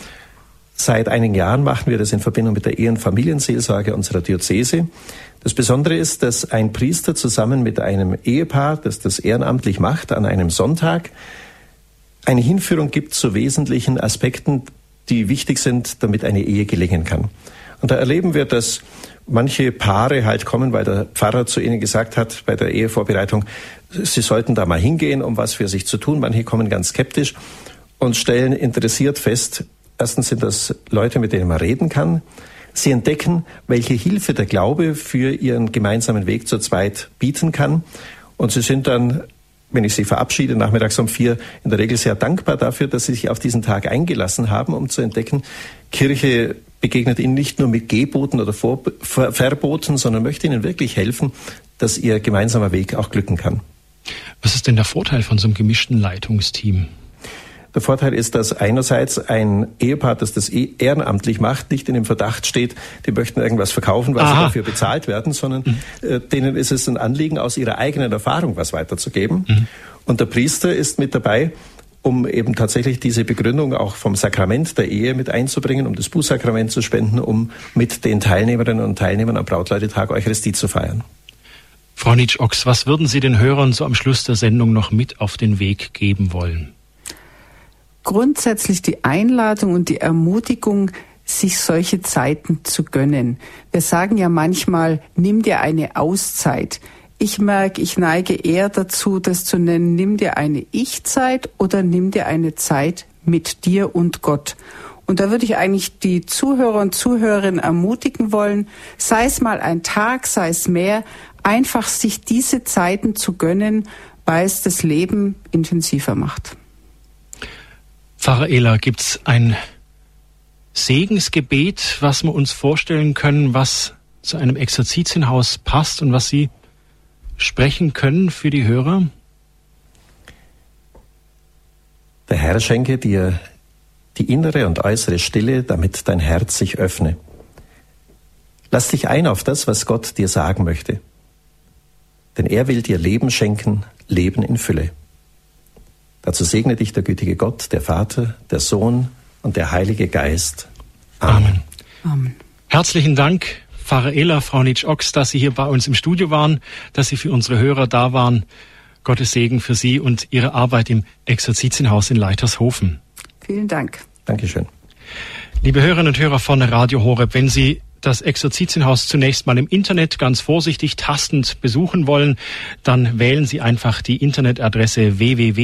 Seit einigen Jahren machen wir das in Verbindung mit der Ehe- und Familienseelsorge unserer Diözese. Das Besondere ist, dass ein Priester zusammen mit einem Ehepaar, das das ehrenamtlich macht, an einem Sonntag eine Hinführung gibt zu wesentlichen Aspekten, die wichtig sind, damit eine Ehe gelingen kann. Und da erleben wir, dass manche Paare halt kommen, weil der Pfarrer zu ihnen gesagt hat bei der Ehevorbereitung, sie sollten da mal hingehen, um was für sich zu tun. Manche kommen ganz skeptisch und stellen interessiert fest, erstens sind das Leute, mit denen man reden kann. Sie entdecken, welche Hilfe der Glaube für ihren gemeinsamen Weg zu zweit bieten kann. Und sie sind dann, wenn ich sie verabschiede, nachmittags um 4, in der Regel sehr dankbar dafür, dass sie sich auf diesen Tag eingelassen haben, um zu entdecken, Kirche begegnet ihnen nicht nur mit Geboten oder Verboten, sondern möchte ihnen wirklich helfen, dass ihr gemeinsamer Weg auch glücken kann. Was ist denn der Vorteil von so einem gemischten Leitungsteam? Der Vorteil ist, dass einerseits ein Ehepaar, das das ehrenamtlich macht, nicht in dem Verdacht steht, die möchten irgendwas verkaufen, weil sie dafür bezahlt werden, sondern denen ist es ein Anliegen, aus ihrer eigenen Erfahrung was weiterzugeben. Und der Priester ist mit dabei, um eben tatsächlich diese Begründung auch vom Sakrament der Ehe mit einzubringen, um das Bußsakrament zu spenden, um mit den Teilnehmerinnen und Teilnehmern am Brautleute-Tag Eucharistie zu feiern. Frau Nitsch-Ochs, was würden Sie den Hörern so am Schluss der Sendung noch mit auf den Weg geben wollen? Grundsätzlich die Einladung und die Ermutigung, sich solche Zeiten zu gönnen. Wir sagen ja manchmal, nimm dir eine Auszeit. Ich merke, ich neige eher dazu, das zu nennen, nimm dir eine Ich-Zeit oder nimm dir eine Zeit mit dir und Gott. Und da würde ich eigentlich die Zuhörer und Zuhörerinnen ermutigen wollen, sei es mal ein Tag, sei es mehr, einfach sich diese Zeiten zu gönnen, weil es das Leben intensiver macht. Pfarrer Ehler, gibt es ein Segensgebet, was wir uns vorstellen können, was zu einem Exerzitienhaus passt und was Sie sprechen können für die Hörer? Der Herr schenke dir die innere und äußere Stille, damit dein Herz sich öffne. Lass dich ein auf das, was Gott dir sagen möchte. Denn er will dir Leben schenken, Leben in Fülle. Dazu segne dich der gütige Gott, der Vater, der Sohn und der Heilige Geist. Amen. Amen. Herzlichen Dank, Pfarrer Ehler, Frau Nitsch-Ochs, dass Sie hier bei uns im Studio waren, dass Sie für unsere Hörer da waren. Gottes Segen für Sie und Ihre Arbeit im Exerzitienhaus in Leitershofen. Vielen Dank. Dankeschön. Liebe Hörerinnen und Hörer von Radio Horeb, wenn Sie das Exerzitienhaus zunächst mal im Internet ganz vorsichtig tastend besuchen wollen, dann wählen Sie einfach die Internetadresse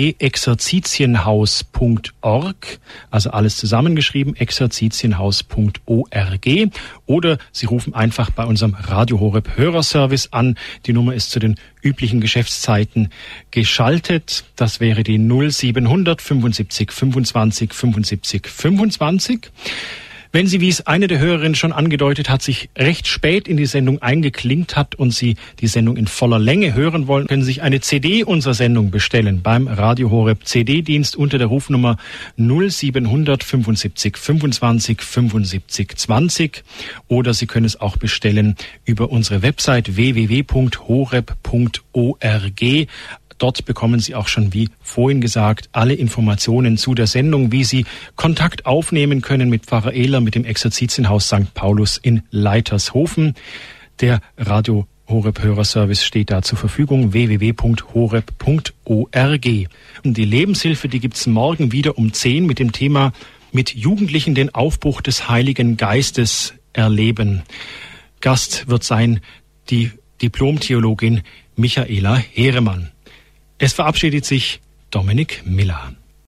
www.exerzitienhaus.org, also alles zusammengeschrieben, exerzitienhaus.org, oder Sie rufen einfach bei unserem Radio Horeb Hörerservice an. Die Nummer ist zu den üblichen Geschäftszeiten geschaltet. Das wäre die 0700 75 25 75 25. Wenn Sie, wie es eine der Hörerinnen schon angedeutet hat, sich recht spät in die Sendung eingeklinkt hat und Sie die Sendung in voller Länge hören wollen, können Sie sich eine CD unserer Sendung bestellen beim Radio Horeb CD-Dienst unter der Rufnummer 0700 75 25 75 20, oder Sie können es auch bestellen über unsere Website www.horeb.org. Dort bekommen Sie auch schon, wie vorhin gesagt, alle Informationen zu der Sendung, wie Sie Kontakt aufnehmen können mit Pfarrer Ehler, mit dem Exerzitienhaus St. Paulus in Leitershofen. Der Radio Horeb-Hörerservice steht da zur Verfügung, www.horeb.org. Und die Lebenshilfe, die gibt's morgen wieder um 10 mit dem Thema mit Jugendlichen den Aufbruch des Heiligen Geistes erleben. Gast wird sein die Diplom-Theologin Michaela Heeremann. Es verabschiedet sich Dominik Miller.